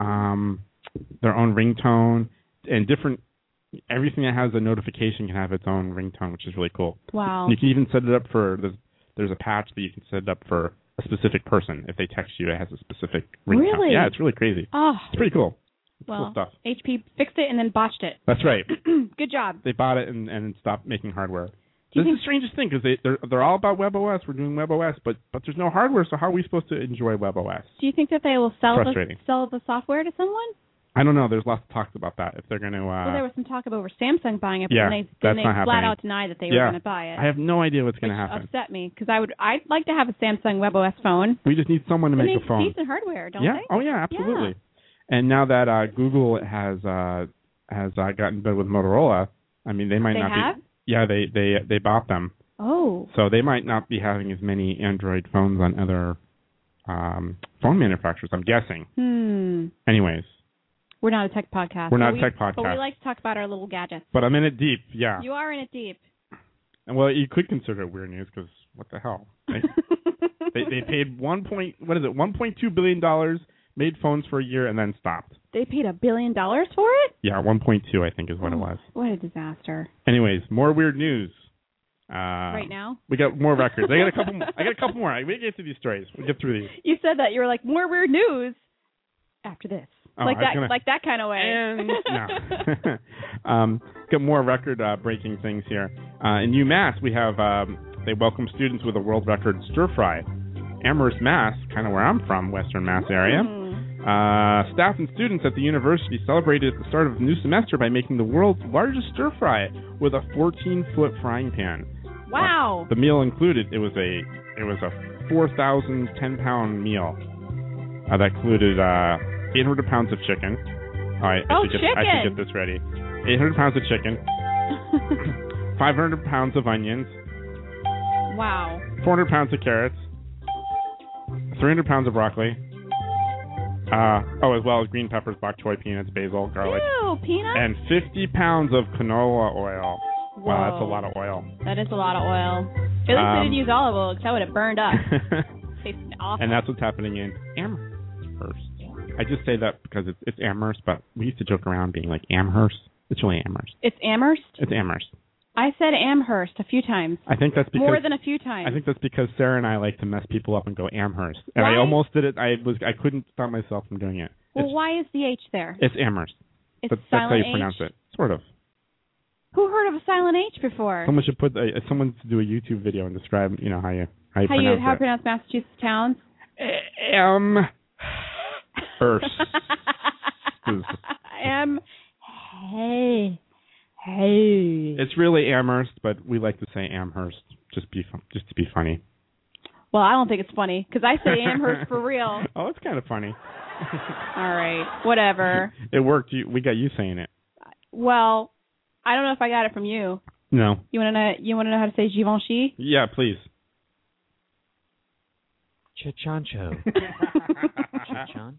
ringtone, and everything that has a notification can have its own ringtone, which is really cool. Wow. And you can even set it up for there's a patch that you can set it up for a specific person. If they text you, it has a specific ringtone. Really? Yeah, it's really crazy. Oh. It's pretty cool. Well, cool stuff. HP fixed it and then botched it. That's right. Good job. They bought it and stopped making hardware. This is the strangest thing because they're all about WebOS. We're doing WebOS, but there's no hardware. So how are we supposed to enjoy WebOS? Do you think that they will sell the software to someone? I don't know. There's lots of talk about that. If they're going to. Well, there was some talk about Samsung buying it, but then they flat out denied that they were going to buy it. I have no idea what's going to happen. Upset me because I'd like to have a Samsung WebOS phone. We just need someone to make a phone. Decent hardware, don't they? Oh yeah, absolutely. Yeah. And now that Google has gotten bed with Motorola, I mean they might not have? be. Yeah, they bought them. Oh. So they might not be having as many Android phones on other phone manufacturers. I'm guessing. Anyways. We're not a tech podcast. We're not a tech podcast. But we like to talk about our little gadgets. But I'm in it deep, yeah. You are in it deep. And well, you could consider it weird news because what the hell? They paid $1.2 billion, made phones for a year, and then stopped. They paid $1 billion for it? Yeah, 1.2 I think is what it was. What a disaster. Anyways, more weird news. Right now? We got more records. I got a couple more. We get to these stories. We'll get through these. You said that. You were like, more weird news after this. Oh, like that kind of way. And no. Got more record-breaking things here. In UMass, we have they welcome students with a world record stir fry. Amherst, Mass, kind of where I'm from, Western Mass area. Staff and students at the university celebrated at the start of the new semester by making the world's largest stir fry with a 14-foot frying pan. Wow! The meal included it was a 4,010-pound meal that included 800 pounds of chicken. I should get this ready. 800 pounds of chicken. 500 pounds of onions. Wow. 400 pounds of carrots. 300 pounds of broccoli. As well as green peppers, bok choy, peanuts, basil, garlic. Ew, peanuts? And 50 pounds of canola oil. Whoa. Wow, that's a lot of oil. That is a lot of oil. At least they didn't use olive oil because that would have burned up. Tasted awful. And that's what's happening in Amherst. I just say that because it's Amherst, but we used to joke around being like Amherst. It's really Amherst. It's Amherst? It's Amherst. I said Amherst a few times. I think that's because more than a few times. I think that's because Sarah and I like to mess people up and go Amherst. And why? I almost did it. I couldn't stop myself from doing it. Well, why is the H there? It's Amherst. It's but silent that's how you H? pronounce it. Sort of. Who heard of a silent H before? Someone should someone to do a YouTube video and describe how you pronounce Massachusetts towns. Amherst. Hey. It's really Amherst, but we like to say Amherst just to be funny. Well, I don't think it's funny because I say Amherst for real. Oh, it's kind of funny. All right, whatever. It worked. We got you saying it. Well, I don't know if I got it from you. No. You want to know how to say Givenchy? Yeah, please. Chichancho. Chichanch?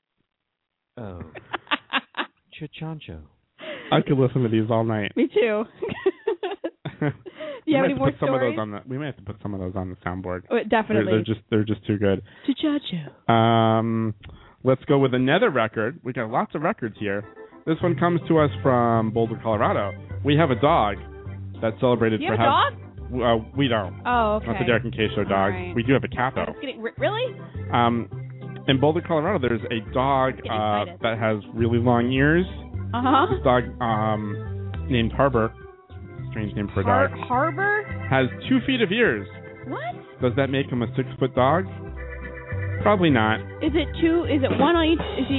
Oh. Chichancho. I could listen to these all night. Me too. Do you have any more stories? We may have to put some of those on the soundboard. Oh, definitely. They're just too good. Chichancho. Let's go with another record. We got lots of records here. This one comes to us from Boulder, Colorado. We have a dog that's celebrated Do you for have a dog? We don't. Oh, okay. Not the Derek and Kay Show dog. Right. We do have a cat, though. Really? In Boulder, Colorado, there's a dog that has really long ears. Uh-huh. This dog named Harbor, strange name for a dog. Harbor? Has 2 feet of ears. What? Does that make him a 6-foot dog? Probably not. Is it one on each?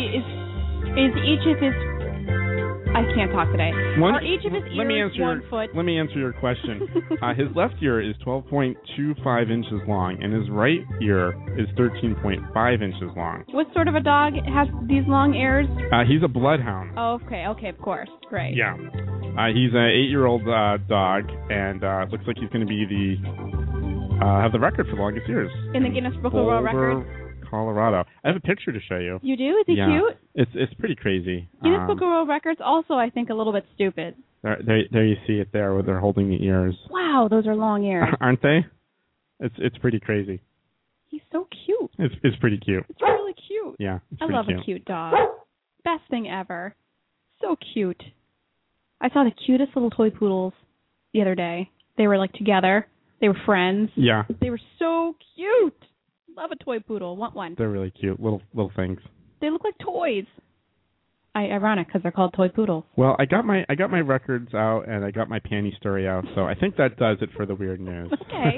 Is each of his? I can't talk today. Are each of his ears 1 foot? Let me answer your question. His left ear is 12.25 inches long, and his right ear is 13.5 inches long. What sort of a dog has these long ears? He's a bloodhound. Oh, okay, of course. Great. Yeah. He's an 8-year-old dog, and looks like he's going to be have the record for the longest ears. In the Guinness Book of World Records? Colorado. I have a picture to show you. You do? Is he cute? It's pretty crazy. Guinness Book of World Records also, I think, a little bit stupid. There you see it there where they're holding the ears. Wow, those are long ears. Aren't they? It's pretty crazy. He's so cute. It's pretty cute. It's really cute. Yeah. I love a cute dog. Best thing ever. So cute. I saw the cutest little toy poodles the other day. They were together. They were friends. Yeah. They were so cute. Love a toy poodle. Want one. They're really cute. Little things. They look like toys. Ironic because they're called toy poodles. Well, I got my records out and I got my panty story out, so I think that does it for the weird news. Okay.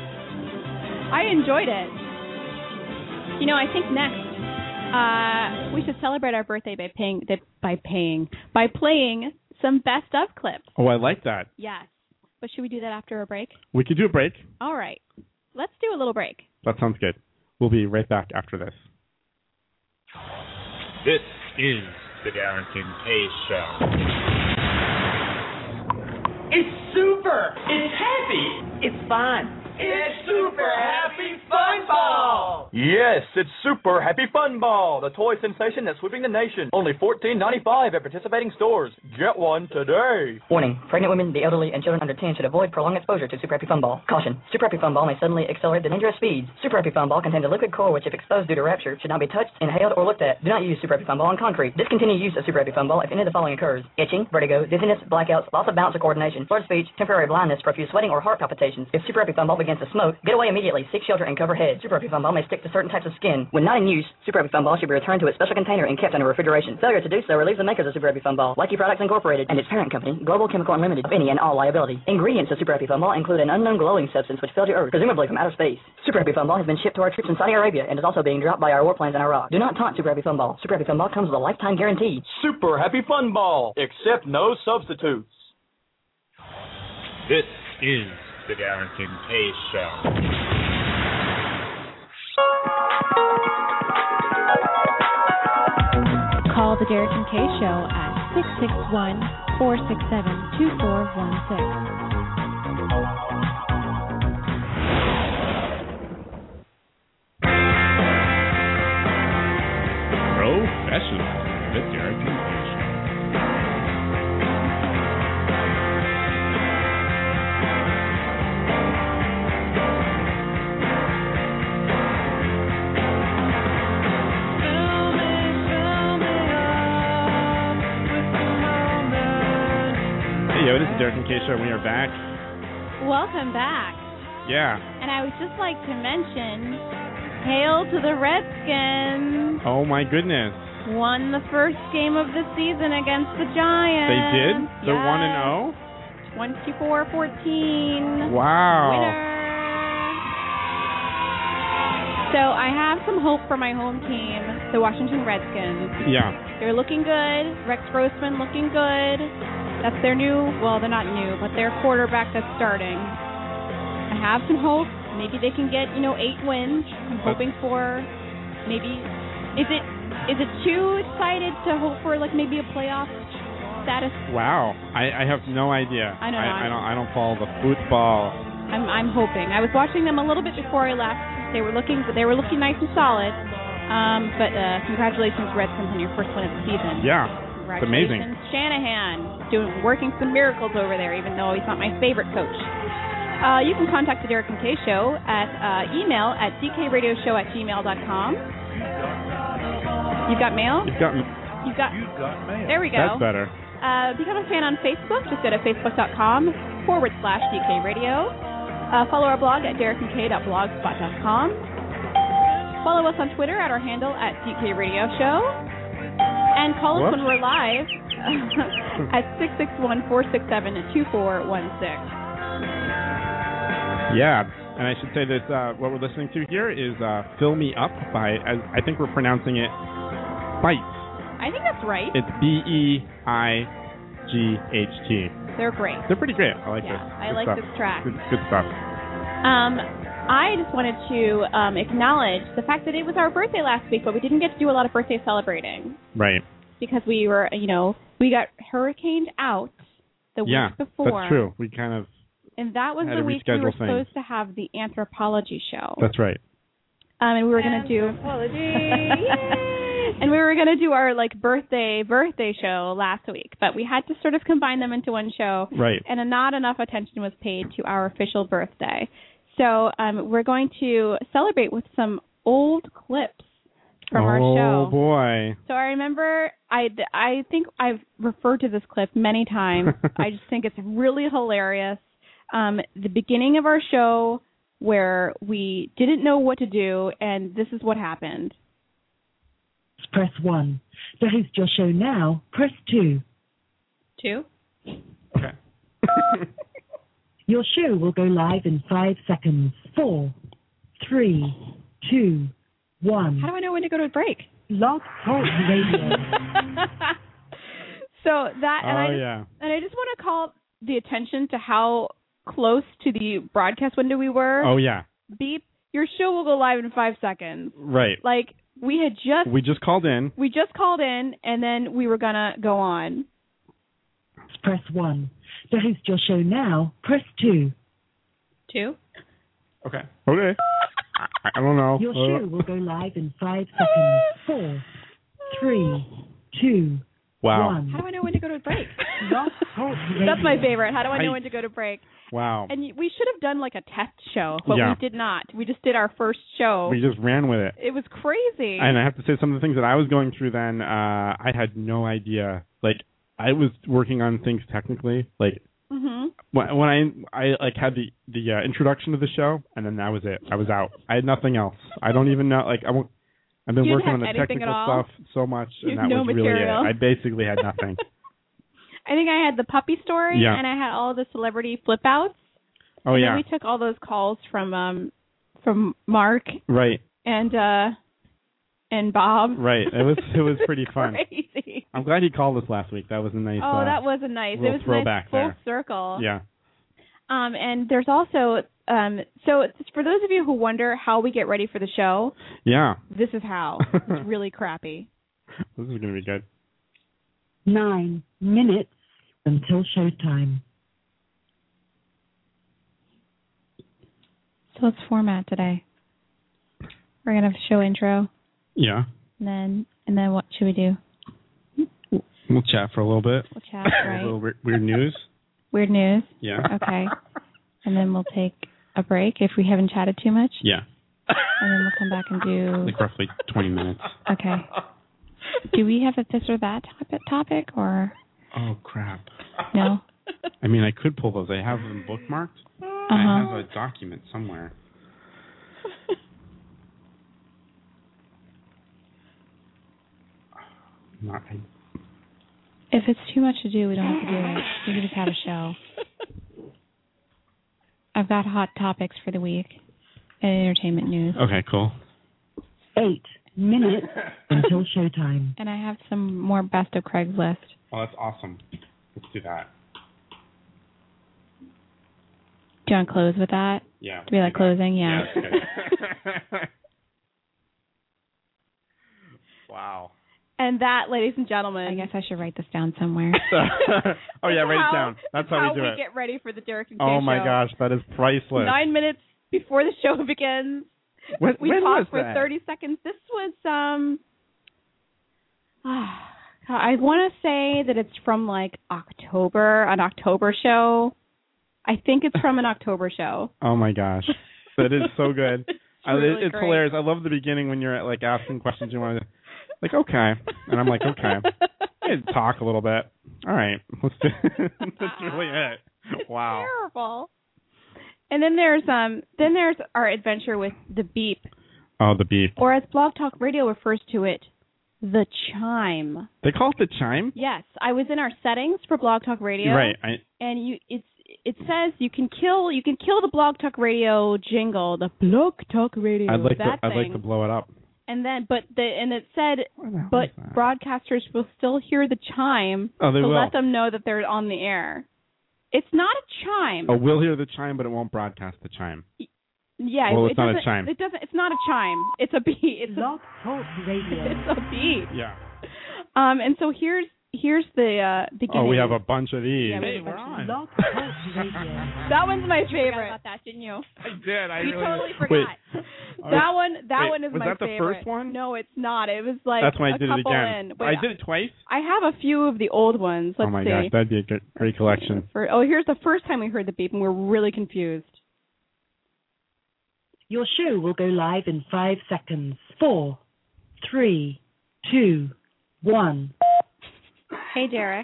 I enjoyed it. I think next we should celebrate our birthday by playing some best of clips. Oh, I like that. Yes. But should we do that after a break? We could do a break. All right. Let's do a little break. That sounds good. We'll be right back after this. This is the Darrington K Show. It's super! It's happy! It's fun! It's Super Happy Fun Ball! Yes, it's Super Happy Fun Ball, the toy sensation that's sweeping the nation. Only $14.95 at participating stores. Get one today. Warning, pregnant women, the elderly, and children under 10 should avoid prolonged exposure to Super Happy Fun Ball. Caution, Super Happy Fun Ball may suddenly accelerate to dangerous speeds. Super Happy Fun Ball contains a liquid core which, if exposed due to rupture, should not be touched, inhaled, or looked at. Do not use Super Happy Fun Ball on concrete. Discontinue use of Super Happy Fun Ball if any of the following occurs: itching, vertigo, dizziness, blackouts, loss of balance or coordination, slurred speech, temporary blindness, profuse sweating, or heart palpitations. If Super Happy Fun Ball begins to smoke, get away immediately. Seek shelter and cover head. Super Happy Fun Ball may stick to certain types of skin. When not in use, Super Happy Fun Ball should be returned to its special container and kept under refrigeration. Failure to do so relieves the makers of Super Happy Fun Ball, Likey Products Incorporated, and its parent company, Global Chemical Unlimited, of any and all liability. Ingredients of Super Happy Fun Ball include an unknown glowing substance which fell to Earth, presumably from outer space. Super Happy Fun Ball has been shipped to our troops in Saudi Arabia and is also being dropped by our warplanes in Iraq. Do not taunt Super Happy Fun Ball. Super Happy Fun Ball comes with a lifetime guarantee. Super Happy Fun Ball. Accept no substitutes. This is the Darrington K Show. Call the Derek and Kay Show at 661-467-2416. Professional, the Derek and Kay Show. Yo, this is Derek and Kay Show. We are back. Welcome back. Yeah. And I would just like to mention, hail to the Redskins. Oh, my goodness. Won the first game of the season against the Giants. They did? They're yes. 1-0? 24-14. Wow. Winner. So I have some hope for my home team, the Washington Redskins. Yeah. They're looking good. Rex Grossman looking good. That's their they're not new, but their quarterback that's starting. I have some hope. Maybe they can get, 8 wins. I'm hoping for is it too excited to hope for maybe a playoff status. Wow, I have no idea. I don't know. I don't follow the football. I'm hoping. I was watching them a little bit before I left. They were looking nice and solid. But congratulations, Redskins, on your first win of the season. Yeah, it's amazing. Congratulations, Shanahan, working some miracles over there, even though he's not my favorite coach. You can contact the Derek and Kay Show at email at dkradioshow@gmail.com. You've got mail? You've got mail. There we go. That's better. Become a fan on Facebook. Just go to facebook.com/DK Radio. Follow our blog at derekandkay.blogspot.com. Follow us on Twitter at our handle at DK Radio Show. And call us when we're live at 661-467-2416. Yeah, and I should say that what we're listening to here is Fill Me Up by, I think we're pronouncing it, Bites. I think that's right. It's BEIGHT. They're great. They're pretty great. I like this. I like this track. Good stuff. I just wanted to acknowledge the fact that it was our birthday last week, but we didn't get to do a lot of birthday celebrating. Right. Because we were, we got hurricaned out the week before. Yeah, that's true. We kind of And that was the week we were supposed to have the anthropology show. That's right. And we were going to do and we were going to do our birthday show last week, but we had to sort of combine them into one show. Right. And not enough attention was paid to our official birthday. So we're going to celebrate with some old clips from our show. Oh boy. So I remember I think I've referred to this clip many times. I just think it's really hilarious. The beginning of our show where we didn't know what to do, and this is what happened. Press 1. To host your show now, press 2. 2? Okay. Your show will go live in 5 seconds. 4, 3, 2, 1. How do I know when to go to a break? Blog Talk Radio. So that, and I just want to call the attention to how close to the broadcast window we were. Oh, yeah. Beep. Your show will go live in 5 seconds. Right. We just called in. We just called in, and then we were going to go on. Press 1. To host your show now, press 2. 2? Okay. I don't know. Your show will go live in 5 seconds. 4, 3, 2, wow. 1. How do I know when to go to a break? That's my favorite. How do I know when to go to break? Wow. And we should have done a test show, but we did not. We just did our first show. We just ran with it. It was crazy. And I have to say, some of the things that I was going through then, I had no idea. I was working on things technically. When I had the introduction to the show, and then that was it. I was out. I had nothing else. I don't even know. I've been working on the technical stuff so much, and that was really it. I basically had nothing. I think I had the puppy story, and I had all the celebrity flip outs. Oh, and then we took all those calls from Mark, right, and Bob. Right. It was pretty fun. Crazy. I'm glad he called us last week. That was a nice. That was a nice. It was a nice full circle. Yeah. And there's also so for those of you who wonder how we get ready for the show. Yeah. This is how. It's really crappy. This is going to be good. 9 minutes until showtime. So let's format today. We're going to have a show intro. Yeah. And then what should we do? We'll chat for a little bit. We'll chat, right? A little weird news. Weird news? Yeah. Okay. And then we'll take a break if we haven't chatted too much. Yeah. And then we'll come back and do... roughly 20 minutes. Okay. Do we have a this or that topic, or... Oh, crap. No? I mean, I could pull those. I have them bookmarked. I have a document somewhere. If it's too much to do, we don't have to do it. We can just have a show. I've got hot topics for the week and entertainment news. Okay, cool. 8 minutes until showtime. And I have some more best of Craigslist. Oh, that's awesome. Let's do that. Do you want to close with that? Yeah. Do we like closing? Yeah. Yeah, that's good. Wow. And that, ladies and gentlemen, I guess I should write this down somewhere. Oh yeah, write it down. That's how we do it. Get ready for the Derek and Kay Oh my show. gosh, that is priceless. 9 minutes before the show begins. When we was talked for that? 30 seconds. This was I want to say that it's from like October, an October show. I think it's from an October show. Oh my gosh, that is so good. Really it's great. hilarious. I love the beginning when you're like asking questions. You want to like okay, and I'm like okay. I talk a little bit. All right, let's do. That's really it. Wow. Terrible. And then there's our adventure with the beep. Oh, the beep. Or as Blog Talk Radio refers to it, the chime. They call it the chime? Yes, I was in our settings for Blog Talk Radio. Right. And it says you can kill the Blog Talk Radio jingle, the Blog Talk Radio. I'd like to blow it up. And then it said broadcasters will still hear the chime to let them know that they're on the air. It's not a chime. Oh, we'll hear the chime, but it won't broadcast the chime. Yeah, well, it's not a chime. It doesn't. It's not a chime. It's a beep. It's Blog Talk Radio. It's a beep. Yeah. And so here's the beginning. Oh, we have a bunch of these. Yeah, hey, we're on. Blog Talk Radio. That one's my favorite. You forgot about that, didn't you? I did. You totally forgot. That one is my favorite. Was that the first one? No, it's not. It was like that's when I did it couple again. in. Wait, I did it twice. I have a few of the old ones. Let's oh my see. gosh, that'd be a great collection. Here's the first time we heard the beep, and we're really confused. Your show will go live in 5 seconds. 4, 3, 2, 1. Hey, Derek.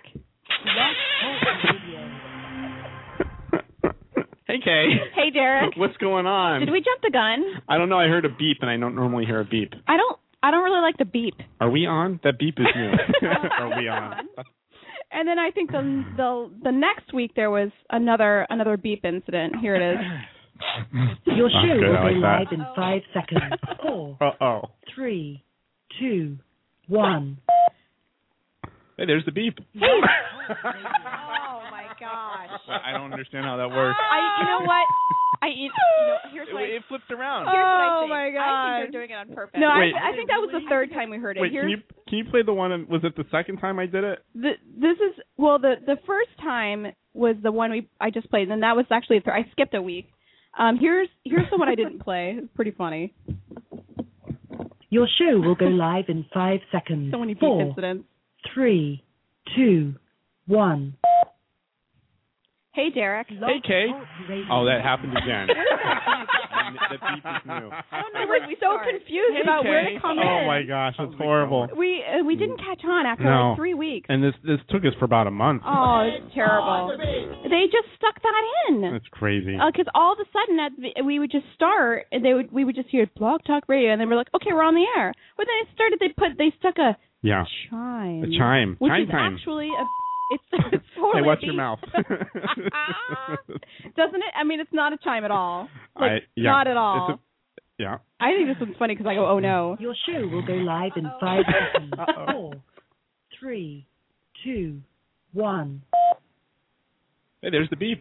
Hey, Kay. Hey, Derek. What's going on? Did we jump the gun? I don't know. I heard a beep, and I don't normally hear a beep. I don't really like the beep. Are we on? That beep is new. Are we on? And then I think the next week there was another beep incident. Here it is. Your show will go like live in 5 seconds. 4, 3, 2, 1. Hey, there's the beep. Oh my gosh! I don't understand how that works. You know what? Here's what it flipped around. Here's what I Oh think. my I god! think they're doing it on purpose. No, I think that was the third time we heard it. Wait, can you play the one? Was it the second time I did it? This is the first time was the one I just played, and that was actually I skipped a week. Here's the one I didn't play. It's pretty funny. Your show will go live in 5 seconds. So many beep 4, incidents. 3, 2, 1. Hey, Derek. Hey, Kay. Oh, that happened again. That beep is new. We're so confused about where to come in. Oh my gosh, it's horrible. We didn't catch on after like 3 weeks. And this took us for about a month. Oh, it's terrible. They just stuck that in. That's crazy. Because all of a sudden we would just start, and we would just hear Blog Talk Radio, and then we're like, okay, we're on the air. But then it started. They stuck a chime. A chime. Which chime is time. actually it's totally. Hey, watch your mouth. Doesn't it? I mean, it's not a chime at all. Not at all. Yeah. I think this one's funny because I go, oh no. Your show will go live in 5 seconds. 4, 3, 2, 1. Hey, there's the beep.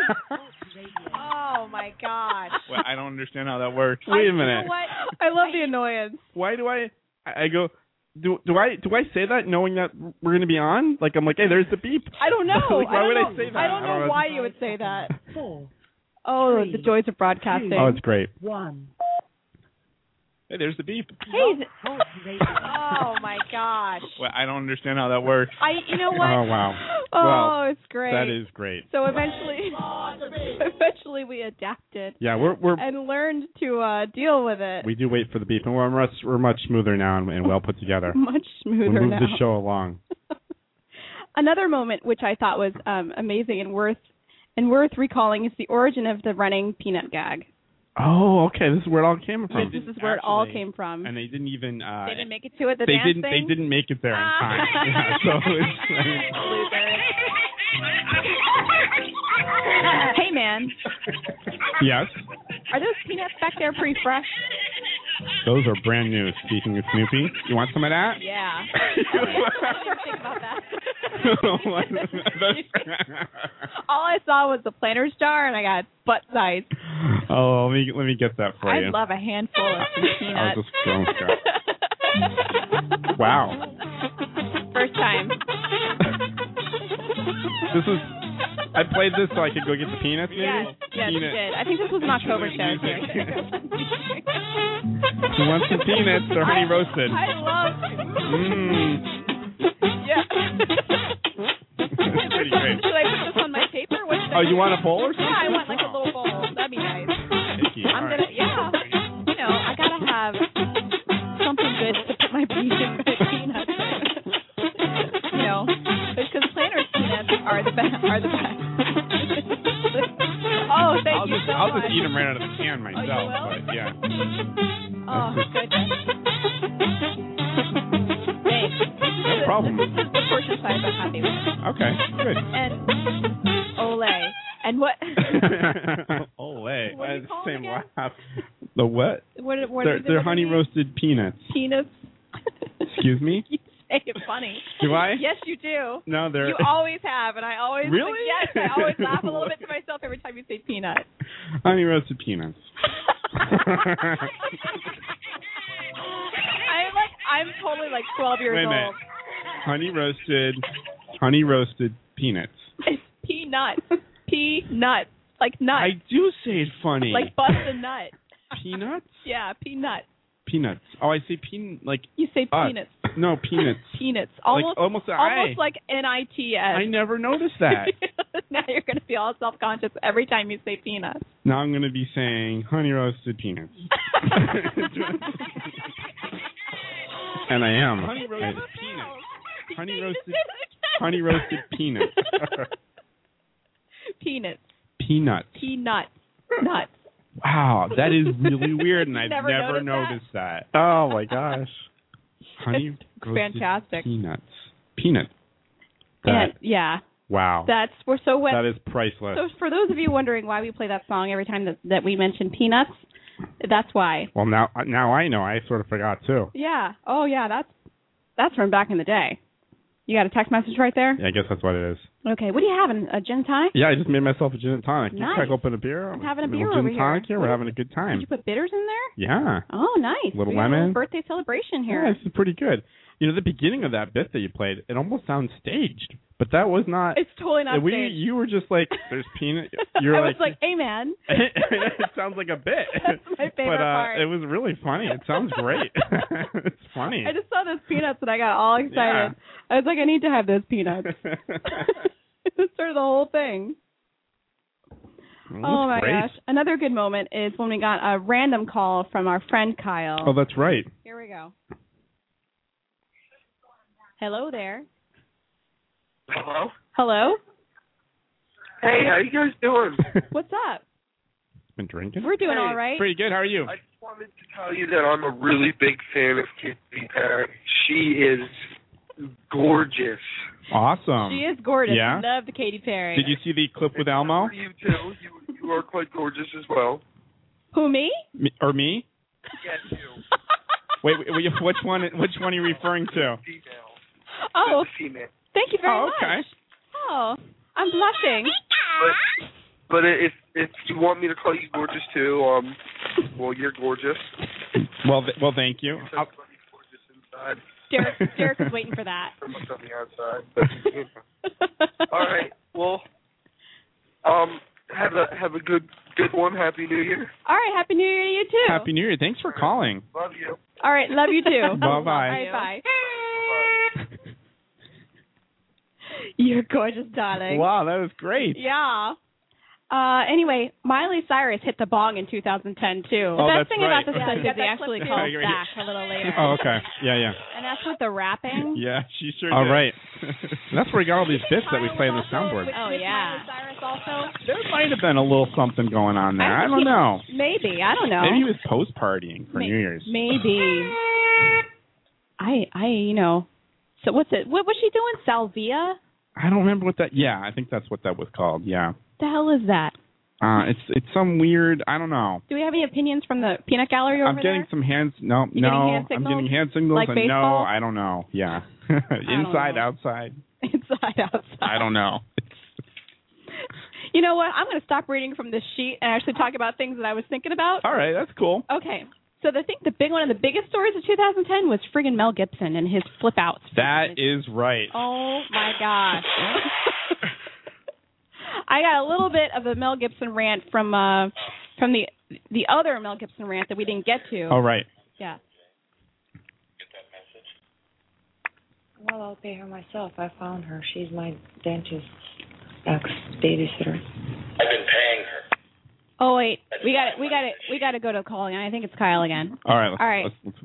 Oh my gosh. Well, I don't understand how that works. Wait a minute. You know what? I love the annoyance. Why do I go? Do I say that knowing that we're going to be on? Like I'm like, hey, there's the beep. I don't know. Why would I say that? I don't know why you would say that. 4. Oh, 3, the joys of broadcasting. Oh, it's great. 1. Hey, there's the beep. Hey. Oh my gosh. Well, I don't understand how that works. You know what? Oh wow. Oh, it's great. That is great. So eventually we adapted. Yeah, we're and learned to deal with it. We do wait for the beep, and we're much smoother now and well put together. Much smoother we moved now. the show along. Another moment which I thought was amazing and worth recalling is the origin of the running peanut gag. Oh, okay. This is where it all came from. This is where it all came from. And they didn't even. They didn't make it to it. The dance thing? They didn't make it there in time. Yeah, so Hey, man. Yes. Are those peanuts back there pretty fresh? Those are brand new. Speaking of Snoopy, you want some of that? Yeah. Think about that. All I saw was the Planters jar, and I got butt size. Oh, let me get that for you. I'd love a handful of some peanuts. I'll just throw them. Wow. First time. This was. I played this so I could go get the peanuts. Maybe? Yes, you did. I think this was an October show too. Who wants some peanuts? They're honey roasted. I love. Yeah. That's pretty great. Should I put this on my paper? You want a bowl or something? Yeah, I want like a little bowl. That'd be nice. I'm gonna, you know, I gotta have something good to put my peanuts in. You know, because Planters peanuts are the best. Oh, thank you so much. I'll just eat them right out of the can myself. But yeah. Oh, goodness. Thanks. No problem. This is the portion size I'm happy with. Okay, good. And Olay. And what? Olay. What do you call them again? Laugh. The what? They're honey roasted peanuts. Peanuts. Excuse me? You say it funny. Do I? Yes, you do. No, they're... You always have, and I always... Really? Yes, I always laugh a little bit to myself every time you say peanut. Honey roasted peanuts. I'm totally like 12 years Wait a minute. old. Honey roasted peanuts. It's peanuts. Peanuts. Like nuts. I do say it funny. Like bust a nut. Peanuts? Yeah, peanuts. Peanuts. Oh, I say like... You say peanuts. No, peanuts. Peanuts. Almost like N-I-T-S. I never noticed that. Now you're going to be all self-conscious every time you say peanuts. Now I'm going to be saying honey roasted peanuts. And I am. Honey roasted peanuts. Honey roasted peanuts. Peanuts. Peanuts. Peanuts. Nuts. Wow, that is really weird, and I've never noticed that. Oh my gosh. Honey roasted fantastic. Peanuts. Peanut. Yeah. Wow. That is priceless. So for those of you wondering why we play that song every time that we mention peanuts, that's why. Well, now I know. I sort of forgot too. Yeah. Oh yeah, that's from back in the day. You got a text message right there? Yeah, I guess that's what it is. Okay. What are you having? A gin tonic? Yeah, I just made myself a gin and tonic. Nice. You crack open a beer. I'm having a beer over over here. Gin here. tonic here. We're having a good time. Did you put bitters in there? Yeah. Oh, nice. Little we got lemon. A little birthday celebration here. Yeah, this is pretty good. You know, the beginning of that bit that you played, it almost sounds staged, but that was not. It's totally not staged. You were just like, there's peanut. You're I was like, hey, man. It sounds like a bit. That's my favorite part. It was really funny. It sounds great. It's funny. I just saw those peanuts and I got all excited. Yeah. I was like, I need to have those peanuts. It started the whole thing. Oh, my gosh. Another good moment is when we got a random call from our friend Kyle. Oh, that's right. Here we go. Hello there. Hello? Hello? Hey, how you guys doing? What's up? Been drinking? We're doing all right. Pretty good. How are you? I just wanted to tell you that I'm a really big fan of Katy Perry. She is gorgeous. Awesome. She is gorgeous. Yeah? I love the Katy Perry. Did you see the clip with Elmo? You too. You are quite gorgeous as well. Who, me? Or me? Yes, you. Wait, which one are you referring to? Female. Oh, female. Thank you very much. Okay. Oh, I'm blushing. But if you want me to call you gorgeous too, well, you're gorgeous. Well, thank you. You're gorgeous inside. Derek is waiting for that. So much on the outside. But, all right. Well, have a good one. Happy New Year. All right. Happy New Year to you too. Happy New Year. Thanks for calling. Love you. All right. Love you too. Bye-bye. All right, bye. You're gorgeous, darling. Wow, that was great. Yeah. Anyway, Miley Cyrus hit the bong in 2010 too. The best thing about this clip is he actually calls back a little later. Oh, okay. Yeah. And that's with the rapping. Yeah, she sure did. All right. That's where we got all these bits that we play on the soundboard. Oh, yeah. Miley Cyrus also. There might have been a little something going on there. I don't know. Maybe. I don't know. Maybe he was post-partying for New Year's. Maybe. So what's it? What was she doing? Salvia? I don't remember what that. Yeah, I think that's what that was called. Yeah. The hell is that? It's some weird. I don't know. Do we have any opinions from the peanut gallery over there? I'm getting some hands. No, you getting hand signals? I'm getting hand signals. Like and baseball? No, I don't know. Yeah. Inside, outside. Inside, outside. I don't know. You know what? I'm going to stop reading from this sheet and actually talk about things that I was thinking about. All right, that's cool. Okay. So the big one of the biggest stories of 2010 was friggin' Mel Gibson and his flip outs. That is right. Oh my gosh. I got a little bit of a Mel Gibson rant from the other Mel Gibson rant that we didn't get to. Oh, right. Yeah. Well, I'll pay her myself. I found her. She's my dentist's ex-babysitter. I've been paying her. Oh wait, we got to go to call again. I think it's Kyle again. All right. Let's...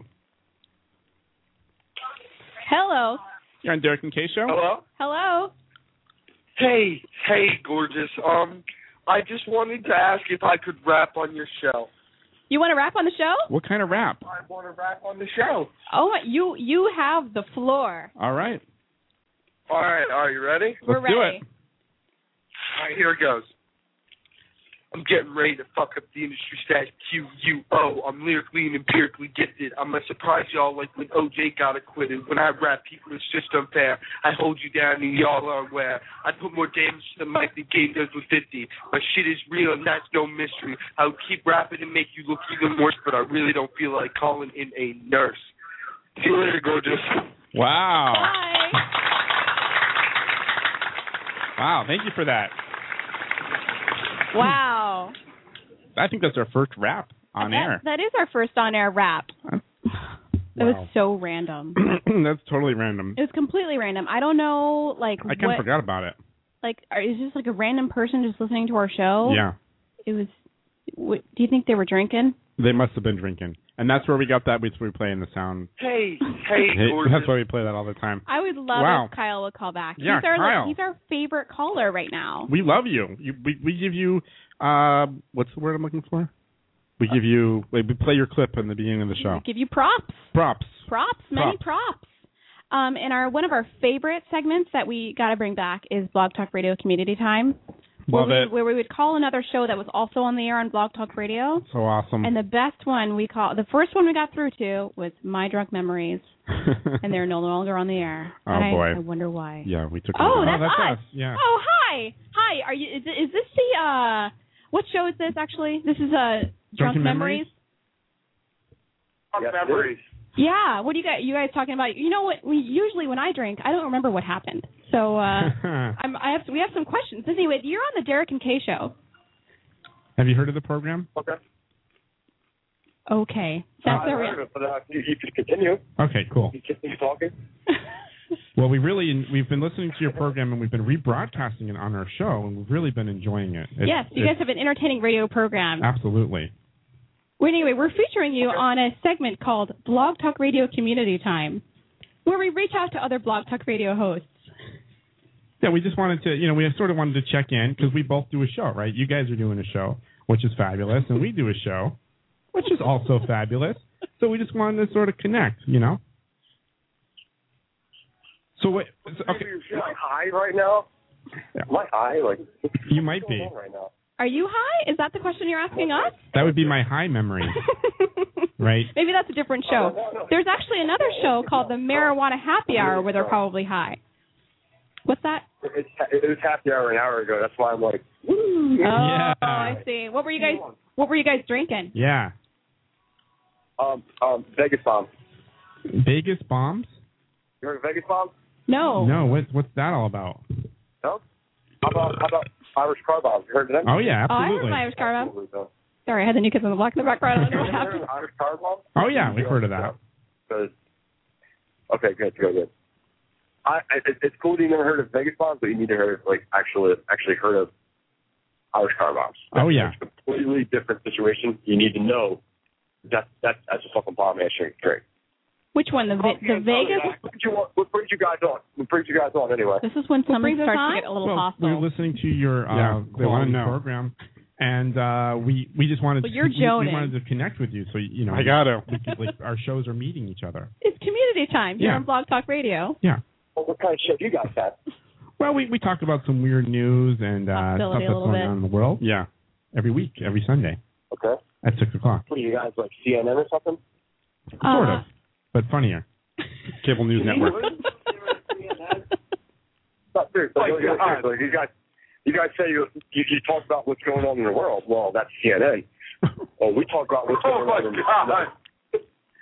Hello. You're on Derek and Kay Show. Hello. Hello. Hey, gorgeous. I just wanted to ask if I could rap on your show. You want to rap on the show? What kind of rap? I want to rap on the show. Oh, you have the floor. All right. All right. Are you ready? We're ready. Do it. All right. Here it goes. I'm getting ready to fuck up the industry status QUO. I'm lyrically and empirically gifted. I'm going to surprise y'all like when OJ got acquitted. When I rap people, it's just unfair. I hold you down and y'all are aware. I put more damage to the mic than Game does with 50. My shit is real and that's no mystery. I would keep rapping and make you look even worse, but I really don't feel like calling in a nurse. See you later, gorgeous. Wow. Bye. Wow, thank you for that. Wow. I think that's our first rap on air. That is our first on-air rap. Wow. It was so random. That's totally random. It was completely random. I don't know, I kind of forgot about it. Is this like a random person just listening to our show? Yeah. It was. Do you think they were drinking? They must have been drinking. And that's where we got that. We play in the sound. Hey, gorgeous. That's why we play that all the time. I would love if Kyle would call back. Yeah, Kyle. He's our favorite caller right now. We love you. We give you, what's the word I'm looking for? We give you, we play your clip in the beginning of the show. We give you props. Many props. And one of our favorite segments that we got to bring back is Blog Talk Radio Community Time. Where we would call another show that was also on the air on Blog Talk Radio. So awesome. And the first one we got through to was My Drunk Memories. And they're no longer on the air. Oh, boy. I wonder why. Yeah, we took that's us. Yeah. Oh, hi. Hi. Are you? Is this the, what show is this actually? This is Drunk Memories? Drunk Memories. Yeah. What do you guys talking about? You know what? Usually when I drink, I don't remember what happened. So we have some questions. Anyway, you're on the Derek and Kay Show. Have you heard of the program? Okay. That's you can continue. Okay, cool. You continue talking. Well, we've been listening to your program and we've been rebroadcasting it on our show and we've really been enjoying it. Yes, you guys have an entertaining radio program. Absolutely. Well, anyway, we're featuring you on a segment called Blog Talk Radio Community Time, where we reach out to other Blog Talk Radio hosts. Yeah, we just wanted to, we sort of wanted to check in because we both do a show, right? You guys are doing a show, which is fabulous, and we do a show, which is also fabulous. So we just wanted to sort of connect, So wait, okay. You're like high right now? Yeah. Am I high? Like, you might be. Right now? Are you high? Is that the question you're asking us? That would be my high memory, right? Maybe that's a different show. There's actually another show called the Marijuana Happy Hour where they're probably high. What's that? It was happy hour an hour ago. That's why I'm like, woo. Yeah. Oh, I see. What were you guys drinking? Yeah. Vegas bombs. Vegas bombs? You heard of Vegas bombs? No. No. What's that all about? No. How about Irish car bombs? You heard of them? Oh yeah, absolutely. Oh, I heard of Irish car bombs. Sorry, I had the New Kids on the Block in the background. I don't know what happened. Irish car bombs? Oh yeah, we've heard of that. Okay, good. It's cool that you never heard of Vegas bombs, but you need to hear actually heard of Irish car bombs. Oh yeah, it's a completely different situation. You need to know that's a fucking bomb man shouldn't drink. Which one? The Vegas? What brings you guys on anyway? This is when somebody starts to get a little hostile. We were listening to your program, and we just wanted we wanted to connect with you, so I gotta. Our shows are meeting each other. It's community time here on Blog Talk Radio. Yeah. Well, what kind of show do you guys have? Well, we talked about some weird news and stuff that's going on in the world. Yeah. Every week, every Sunday. Okay. At 6:00. What are you guys, like CNN or something? Sort of, but funnier. Cable news network. Not seriously. You guys say you talk about what's going on in the world. Well, that's CNN. Well, we talk about what's going on in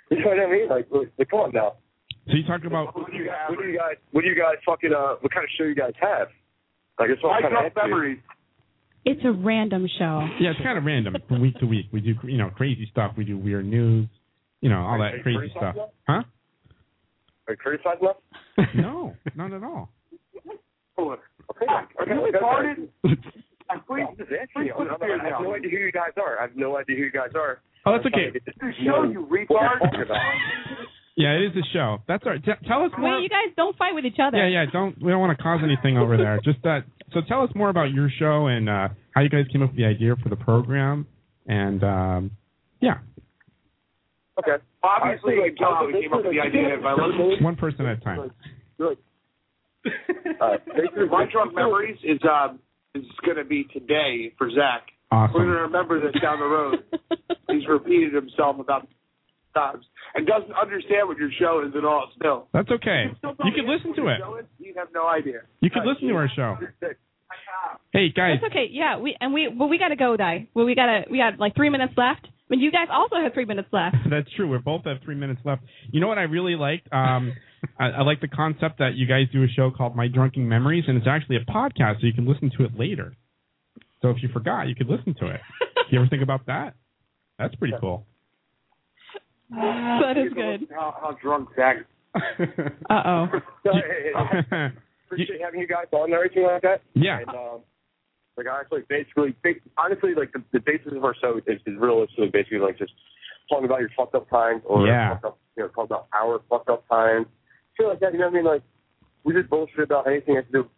You know what I mean? Like come on now. So you talk about what do you guys fucking what kind of show you guys have? Like it's all kind of memories. It's a random show. Yeah, it's kind of random from week to week. We do crazy stuff. We do weird news. All that crazy stuff. Huh? Are you criticizing us? No, not at all. Okay. Are you retarded? I have no idea who you guys are. Oh, that's okay. It's a show, you retard. Yeah, it is a show. That's all right. Tell us more. Wait, you guys don't fight with each other. Yeah. We don't want to cause anything over there. Just that. So tell us more about your show and how you guys came up with the idea for the program. And yeah. Okay. Obviously, Tom came up with the idea by listening. One person at a time. My Drunk Memories is going to be today for Zach. Awesome. We're going to remember this down the road. He's repeated himself about times and doesn't understand what your show is at all still. That's okay. You can listen to it. You have no idea. You can listen to our show. Hey guys. That's okay. Yeah, we got to go, Di. We got like 3 minutes left. But you guys also have 3 minutes left. That's true. We both have 3 minutes left. You know what I really liked? I like the concept that you guys do a show called My Drunken Memories, and it's actually a podcast, so you can listen to it later. So if you forgot, you could listen to it. You ever think about that? That's pretty cool. That is good. How drunk Zach. Uh-oh. Appreciate having you guys on there, anything like that. Yeah. And, honestly, like the basis of our show is realistically basically like just talking about your fucked up times or talk about our fucked up times. Shit like that, you know what I mean? Like, we just bullshit about anything that has to do.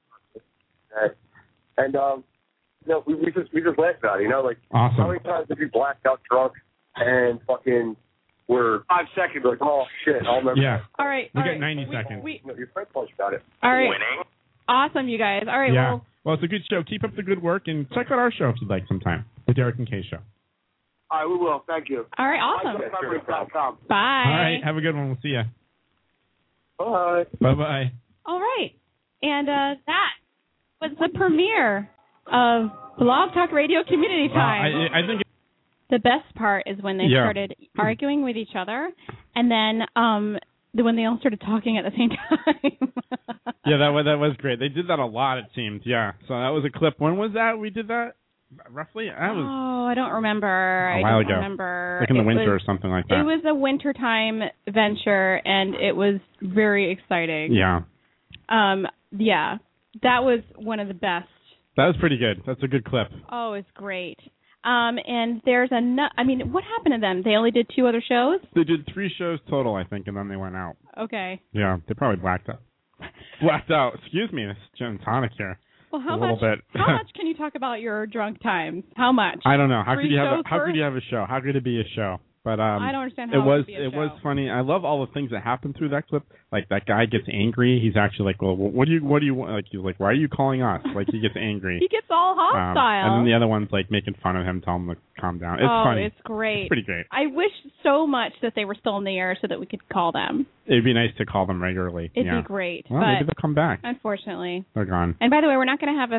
And, we just laugh about it, like, awesome. How many times have you blacked out drunk and fucking were 5 seconds like, oh shit, I'll remember. Yeah. All right. We got 90 seconds. Your friend told you about it. All right. Winning. Awesome, you guys. All right, yeah. Well, it's a good show. Keep up the good work, and check out our show if you'd like sometime, the Derek and Kay Show. All right, we will. Thank you. All right, awesome. Bye. All right, have a good one. We'll see you. Bye. Bye-bye. All right. And that was the premiere of Blog Talk Radio Community Time. I think the best part is when they started arguing with each other, and then when they all started talking at the same time. Yeah, that was great. They did that a lot, it seemed. Yeah. So that was a clip. When was that we did that? Roughly? I don't remember. A while ago. Remember. Like in the winter or something like that. It was a wintertime venture, and it was very exciting. Yeah. Yeah. That was one of the best. That was pretty good. That's a good clip. Oh, it's great. And there's what happened to them? They only did 2 other shows? They did 3 shows total, I think, and then they went out. Okay. Yeah, they probably blacked out. Blacked out. Excuse me, it's gin and tonic here. Well, how much can you talk about your drunk times? How much? I don't know. How could you have a show? How could it be a show? But I don't understand how it was funny. I love all the things that happen through that clip. Like that guy gets angry. He's actually like, well, what do you want? Like he's like, why are you calling us? Like he gets angry. He gets all hostile. And then the other one's like making fun of him, telling him to calm down. It's funny. It's great. It's pretty great. I wish so much that they were still in the air so that we could call them. It'd be nice to call them regularly. It'd be great. Well, but maybe they'll come back. Unfortunately, they're gone. And by the way, we're not going to have a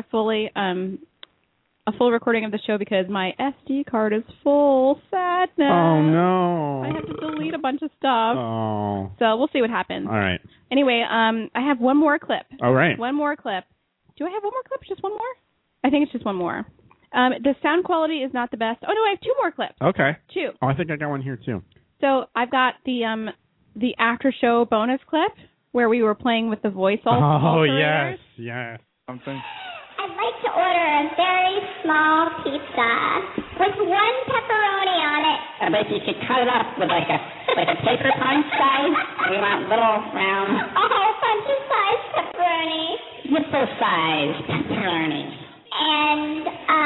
full recording of the show because my SD card is full. Sadness. Oh, no. I have to delete a bunch of stuff. Oh. So we'll see what happens. All right. Anyway, I have one more clip. All right. One more clip. Do I have one more clip? Just one more? I think it's just one more. The sound quality is not the best. Oh, no, I have 2 more clips. Okay. 2. Oh, I think I got one here, too. So I've got the after-show bonus clip where we were playing with the voice alterators. Yes. Something. I'd like to order a very small pizza with 1 pepperoni on it. But you could cut it up with like a paper punch size. We want little round. Oh, punch-sized pepperoni. Nipple-sized pepperoni. And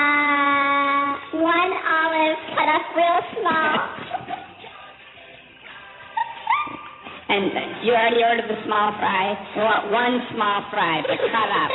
1 olive cut up real small. And you already ordered the small fry. We want 1 small fry, but cut up.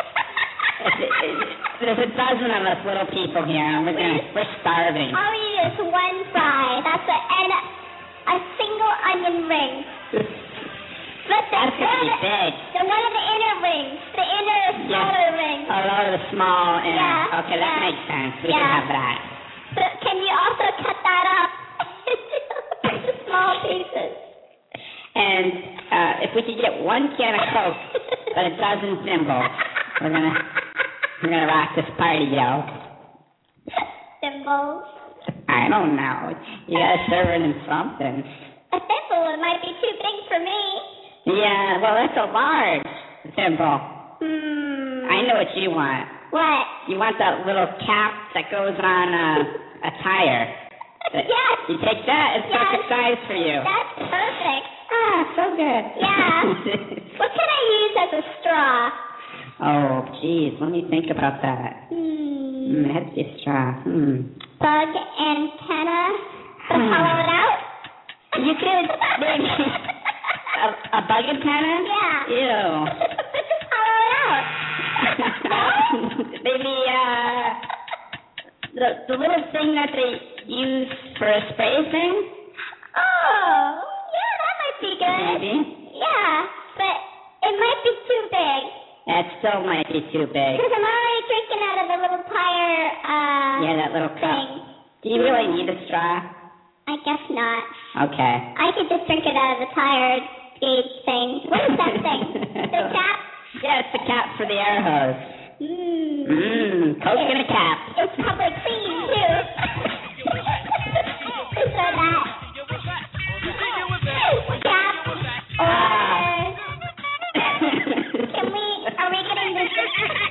There's a dozen of us little people here, and we're starving. All we need is 1 fry. And a single onion ring. That's going to be big. One of the inner rings. The inner smaller ring. Oh, the small inner. Yeah. Okay, that makes sense. We can have that. But can you also cut that up? It's a small we could get one can of Coke, but a dozen thimbles. We're gonna rock this party, yo. Thimbles? I don't know. You gotta serve it in something. A thimble might be too big for me. Yeah, well, that's a large thimble. I know what you want. What? You want that little cap that goes on a tire. Yes. You take that, it's perfect size for you. That's perfect. Ah, so good. Yeah. What can I use as a straw? Oh, geez, let me think about that. That'd be a straw. Bug antenna? Hollow it out? You could maybe a bug antenna? Yeah. Ew. Just hollow it out. Maybe the little thing that they use for a spray thing? Oh, yeah, that might be good. Maybe. Yeah, but it might be too big. That still might be too big. Because I'm already drinking out of the little tire, yeah, that little cup. thing. Do you really need a straw? I guess not. Okay. I could just drink it out of the tire gauge thing. What is that thing? The cap? Yeah, it's the cap for the air hose. Coke in a cap. It's probably clean, too. So that cap are we getting dessert?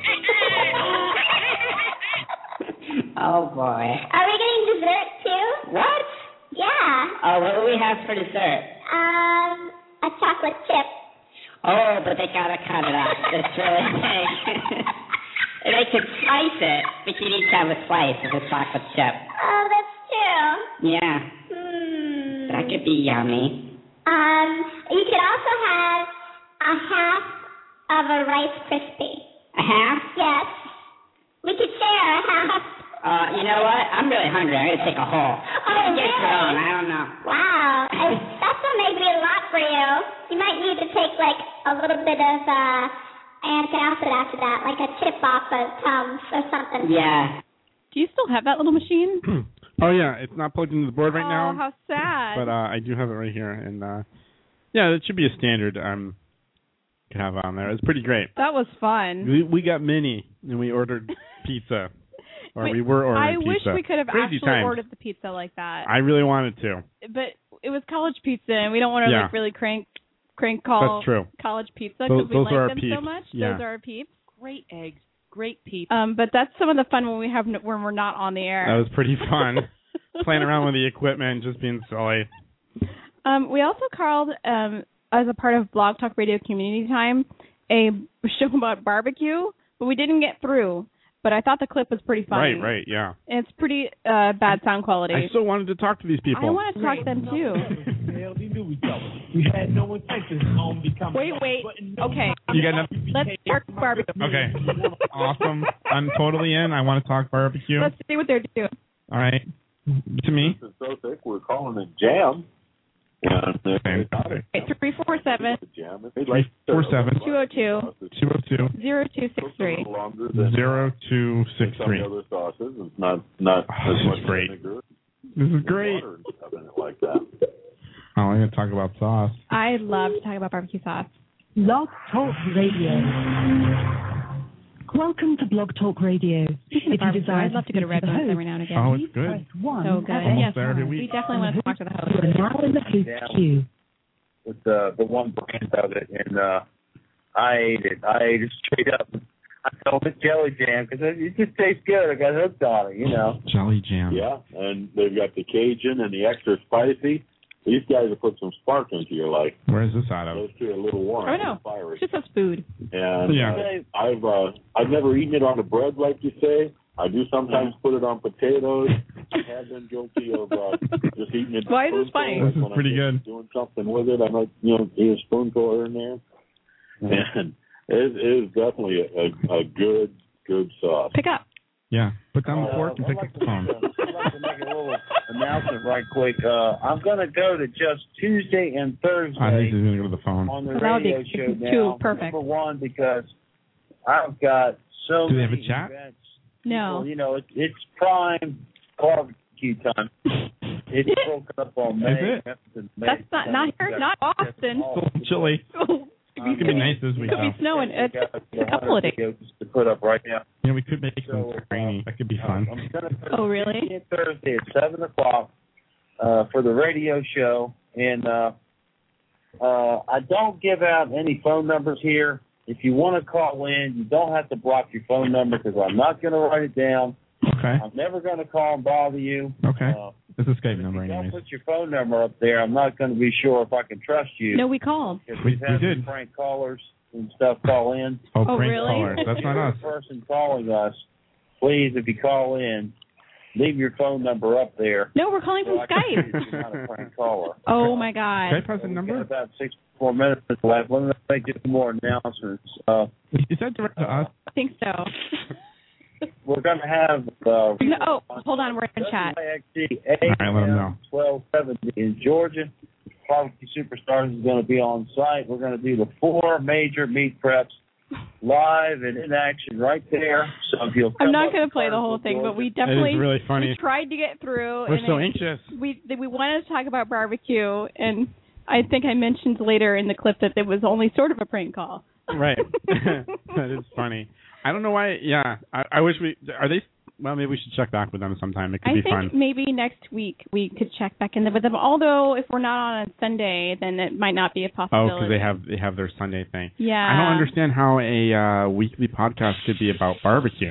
Oh, boy. Are we getting dessert, too? What? Yeah. Oh, what do we have for dessert? A chocolate chip. Oh, but they gotta cut it up. It's really big. They could slice it, but you need to have a slice of a chocolate chip. Oh, that's true. Yeah. That could be yummy. You could also have a half of a Rice Krispie. A half? Yes. We could share a half. You know what? I'm really hungry. I'm gonna take a whole. Oh, Get your own. I don't know. Wow. That's maybe a lot for you. You might need to take like a little bit of antacid after that, like a chip off of Tums or something. Yeah. Do you still have that little machine? Oh yeah, it's not plugged into the board right now. Oh, how sad. But I do have it right here, and yeah, it should be a standard. Could have on there. It's pretty great. That was fun. We got mini, and we ordered pizza. Or we were ordering pizza. I wish we could have Crazy actually times. ordered the pizza like that. I really wanted to. But it was college pizza, and we don't want to like really crank call That's true. college pizza because we like them peeps. so much. Yeah. Those are our peeps. Great eggs. Great peeps. But that's some of the fun when we're not on the air. That was pretty fun. Playing around with the equipment, just being silly. We also called, as a part of Blog Talk Radio Community Time, a show about barbecue, but we didn't get through. But I thought the clip was pretty funny. Right, yeah. And it's pretty bad sound quality. I still wanted to talk to these people. I want to talk to them too. We had no intentions on becoming. Wait. Okay. You got nothing? Let's start barbecue. Okay. Awesome. I'm totally in. I want to talk barbecue. Let's see what they're doing. All right. To me. It's so thick, we're calling it jam. And 347 347 202 0263 0263. Other sauces. It's not as much great. vinegar. This is great. Like that. Oh, I'm going to talk about sauce. I love to talk about barbecue sauce. Blog Talk Radio. Welcome to Blog Talk Radio. Speaking of barbecue, I'd love to go to Red Bones every now and again. Oh, it's good. So good. Almost there every week. We definitely want to talk to the host. We're now in the host queue. With the one brand of it, and I ate it. I ate it straight up. I told it jelly jam because it just tastes good. I got hooked on it, you know. Jelly jam. Yeah, and they've got the Cajun and the extra spicy. These guys have put some spark into your life. Where is this out of? Those two are a little warm. Oh, no. Fiery. Just as food. And yeah. I've never eaten it on the bread like you say. I do sometimes put it on potatoes. I have been guilty of just eating it. Why is this funny? This is pretty good. Doing something with it, I might eat a spoonful here and there. And it is definitely a good sauce. Pick up. Yeah, put down the fork and pick up the phone. I'd like to make a little announcement right quick. I'm going to go to just Tuesday and Thursday I think he's going to go to the phone. on the That would be radio show now. too perfect. Number one, because I've got so Do they have many a chat? events. No. Well, it's prime barbecue time. It broke up on May. That's not here, not Boston. It's chilly. It's going to be nice this week. It's going to be snowing. It's a couple of days. To put up right now. Yeah, we could make some rainy. That could be fun. Oh, really? Thursday at 7 o'clock for the radio show. And I don't give out any phone numbers here. If you want to call in, you don't have to block your phone number because I'm not going to write it down. Okay. I'm never going to call and bother you. Okay. This is Skype number anyways. Don't put your phone number up there. I'm not going to be sure if I can trust you. No, we called. We did. Prank callers and stuff call in. Oh, prank really? callers. That's not us. The person calling us, please, if you call in, leave your phone number up there. No, we're calling from Skype. You're not a prank caller. Oh, my God. Skype has a number? About 6 more minutes left. Let me make some more announcements. Is that direct to us? I think so. We're going to have... hold on. We're in chat. All right, let them know. 1270 in Georgia. Barbecue Superstars is going to be on site. We're going to do the 4 major meat preps live and in action right there. So if you'll I'm not going to play the whole thing, but we definitely it is really funny. We tried to get through. We're so anxious. We wanted to talk about barbecue, and I think I mentioned later in the clip that it was only sort of a prank call. Right. That is funny. I don't know why. Yeah, I wish we. Are they? Well, maybe we should check back with them sometime. It could be fun. I think maybe next week we could check back in with them. Although if we're not on a Sunday, then it might not be a possibility. Oh, because they have their Sunday thing. Yeah. I don't understand how a weekly podcast could be about barbecue.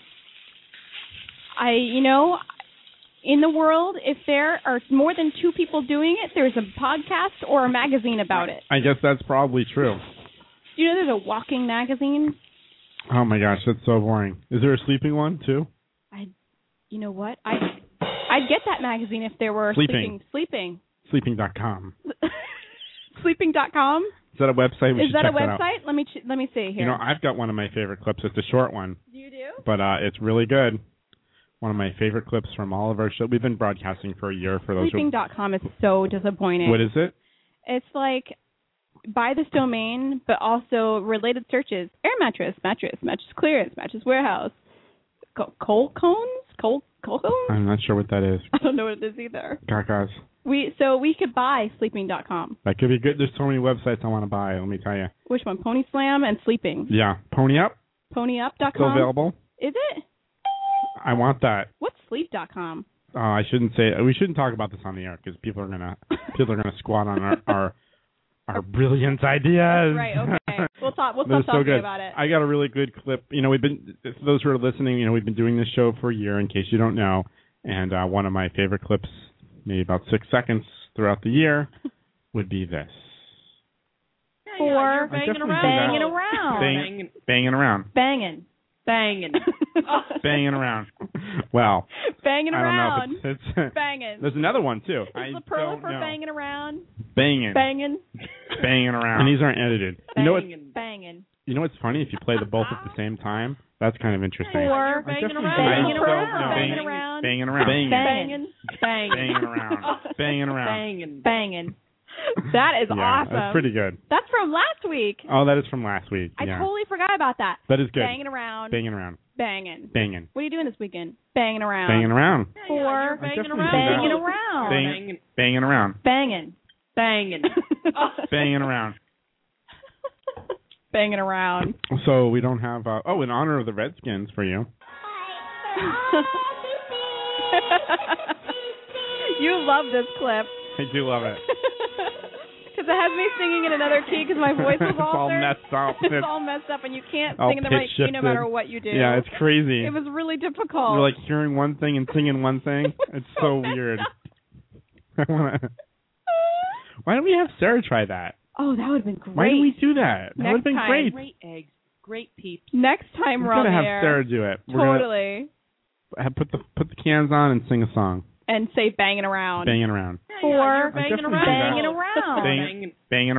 In the world, if there are more than 2 people doing it, there's a podcast or a magazine about it. I guess that's probably true. You know, there's a walking magazine. Oh my gosh, that's so boring. Is there a sleeping one too? You know what? I'd get that magazine if there were sleeping. Sleeping.com. Sleeping.com? Is that a website? Is that a website? Let me see here. You know, I've got one of my favorite clips. It's a short one. You do? But it's really good. One of my favorite clips from all of our shows. We've been broadcasting for a year for those. Sleeping.com is so disappointing. What is it? It's like buy this domain, but also related searches. Air mattress clearance, mattress warehouse. Coal cones? I'm not sure what that is. I don't know what it is either. Cacas. We could buy sleeping.com. That could be good. There's so many websites I want to buy, let me tell you. Which one? Pony Slam and Sleeping. Yeah. Pony Up? PonyUp.com. Still available? Is it? I want that. What's sleep.com? I shouldn't say. We shouldn't talk about this on the air because people are gonna squat on our brilliant ideas. Right. Okay. We'll stop so talking good. about it. I got a really good clip. You know, we've been, for those who are listening, we've been doing this show for a year. In case you don't know, and one of my favorite clips, maybe about 6 seconds throughout the year, would be this. For banging around. Banging around. Banging. Banging around. Well, banging around. I don't know if it's banging. There's another one too. Is the plural for banging around? Banging around. And these aren't edited. Banging. You know what's funny? If you play the both at the same time, that's kind of interesting. For banging around. Banging. That is awesome. That's pretty good. That's from last week. Oh, that is from last week. I totally forgot about that. That is good. Banging around. Banging. What are you doing this weekend? Banging around. Banging around. For banging around. Banging around. Banging. Banging around. Banging around. So we don't have, in honor of the Redskins for you. You love this clip. I do love it. Because it has me singing in another key because my voice is all messed up. It's all messed up, and you can't sing in the right key no matter what you do. Yeah, it's crazy. It was really difficult. You're like hearing one thing and singing one thing. It's so weird. Why don't we have Sarah try that? Oh, that would have been great. Why didn't we do that? That would have been great. Great eggs. Great peeps. Next time, we're on the air. We're going to have Sarah do it. Totally. Put the cans on and sing a song. And say banging around. Banging around. For banging around. Banging around. Banging.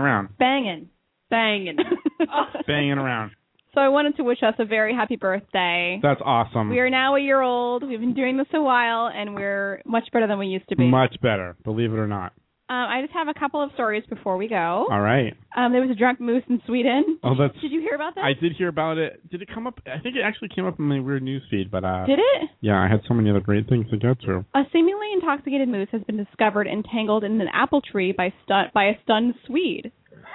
Banging around. So I wanted to wish us a very happy birthday. That's awesome. We are now a year old. We've been doing this a while, and we're much better than we used to be. Much better, believe it or not. I just have a couple of stories before we go. All right. There was a drunk moose in Sweden. Oh, that's. Did you hear about that? I did hear about it. Did it come up? I think it actually came up in my weird news feed, but. Did it? Yeah, I had so many other great things to get to. A seemingly intoxicated moose has been discovered entangled in an apple tree by a stunned Swede.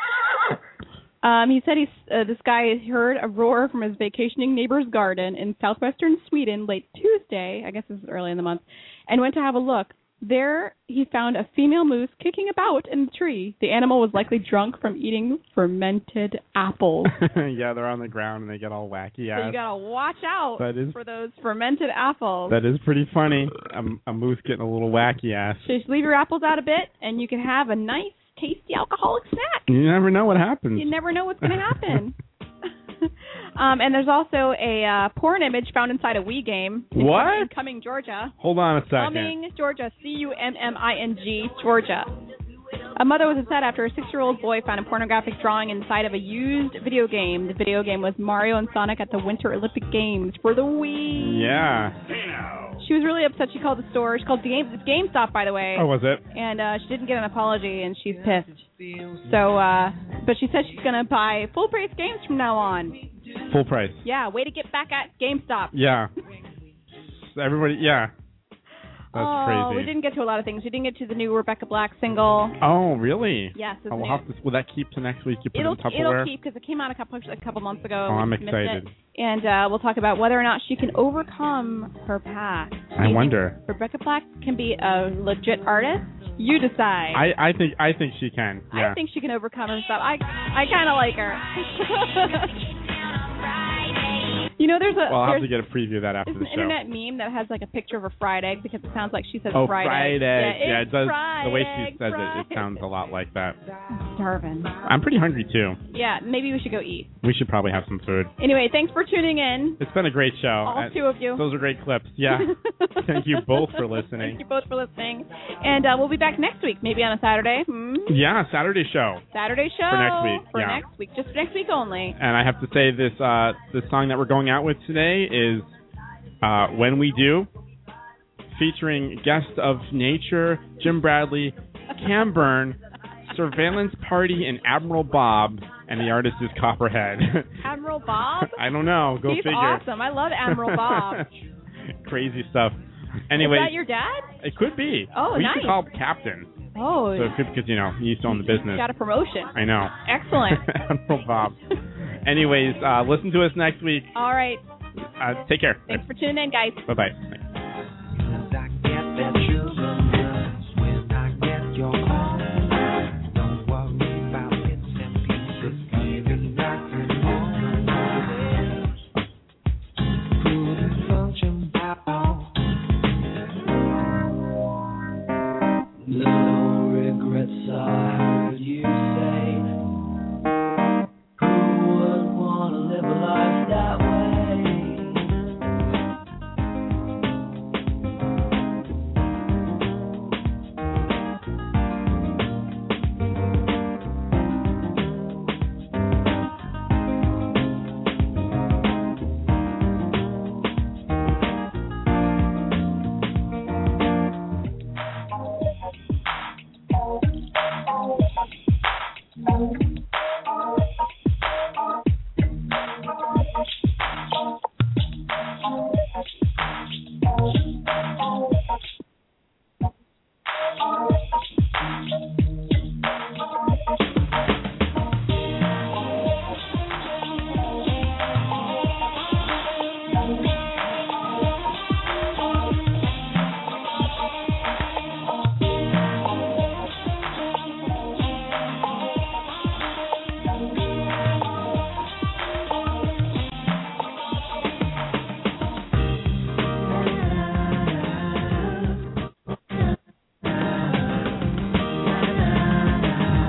He said this guy heard a roar from his vacationing neighbor's garden in southwestern Sweden late Tuesday, I guess this is early in the month, and went to have a look. There, he found a female moose kicking about in the tree. The animal was likely drunk from eating fermented apples. Yeah, they're on the ground and they get all wacky. So you gotta watch out for those fermented apples. That is pretty funny. A moose getting a little wacky ass. So just leave your apples out a bit, and you can have a nice, tasty alcoholic snack. You never know what happens. You never know what's going to happen. And there's also a porn image found inside a Wii game. What? In Cumming, Georgia. Hold on a second. Cumming, Georgia. Cumming, Georgia. A mother was upset after a 6-year-old boy found a pornographic drawing inside of a used video game. The video game was Mario and Sonic at the Winter Olympic Games for the Wii. Yeah. She was really upset. She called the store. She called GameStop, by the way. Oh, was it? And she didn't get an apology, and she's pissed. So, but she said she's going to buy full-price games from now on. Full price. Yeah, way to get back at GameStop. Yeah. Everybody, yeah. That's crazy. We didn't get to a lot of things. We didn't get to the new Rebecca Black single. Oh, really? Yes. We'll have to, will that keep to next week? You put it'll it in Tupperware? It'll keep because it came out a couple months ago. Oh, I'm excited. And we'll talk about whether or not she can overcome her past. I wonder. Rebecca Black can be a legit artist. You decide. I think she can. Yeah. I think she can overcome her stuff. I kind of like her. You know, I'll have to get a preview of that after the show. There's an internet meme that has like a picture of a fried egg because it sounds like she says fried egg. Yeah, it does. The way she says it sounds a lot like that. I'm starving. I'm pretty hungry too. Yeah, maybe we should go eat. We should probably have some food. Anyway, thanks for tuning in. It's been a great show. All two of you. Those are great clips. Yeah. Thank you both for listening. Thank you both for listening. And we'll be back next week, maybe on a Saturday. Yeah, Saturday show. Saturday show. For next week. For next week. Just next week only. And I have to say this song that we're going out with today is When We Do, featuring Guest of Nature, Jim Bradley, Cam Byrne, Surveillance Party, and Admiral Bob, and the artist is Copperhead. Admiral Bob? I don't know. Go He's figure. Awesome. I love Admiral Bob. Crazy stuff. Anyway, is that your dad? It could be. Oh, we nice. used to call him Captain. Oh. So it could, because, he used to own the business. Got a promotion. I know. Excellent. Admiral Bob. Anyways, listen to us next week. All right. Take care. Thanks for tuning in, guys. Bye-bye. No regrets, I heard you say. Who would want to live a life that way?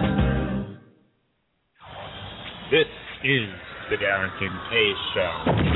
This is the Darrington K Show.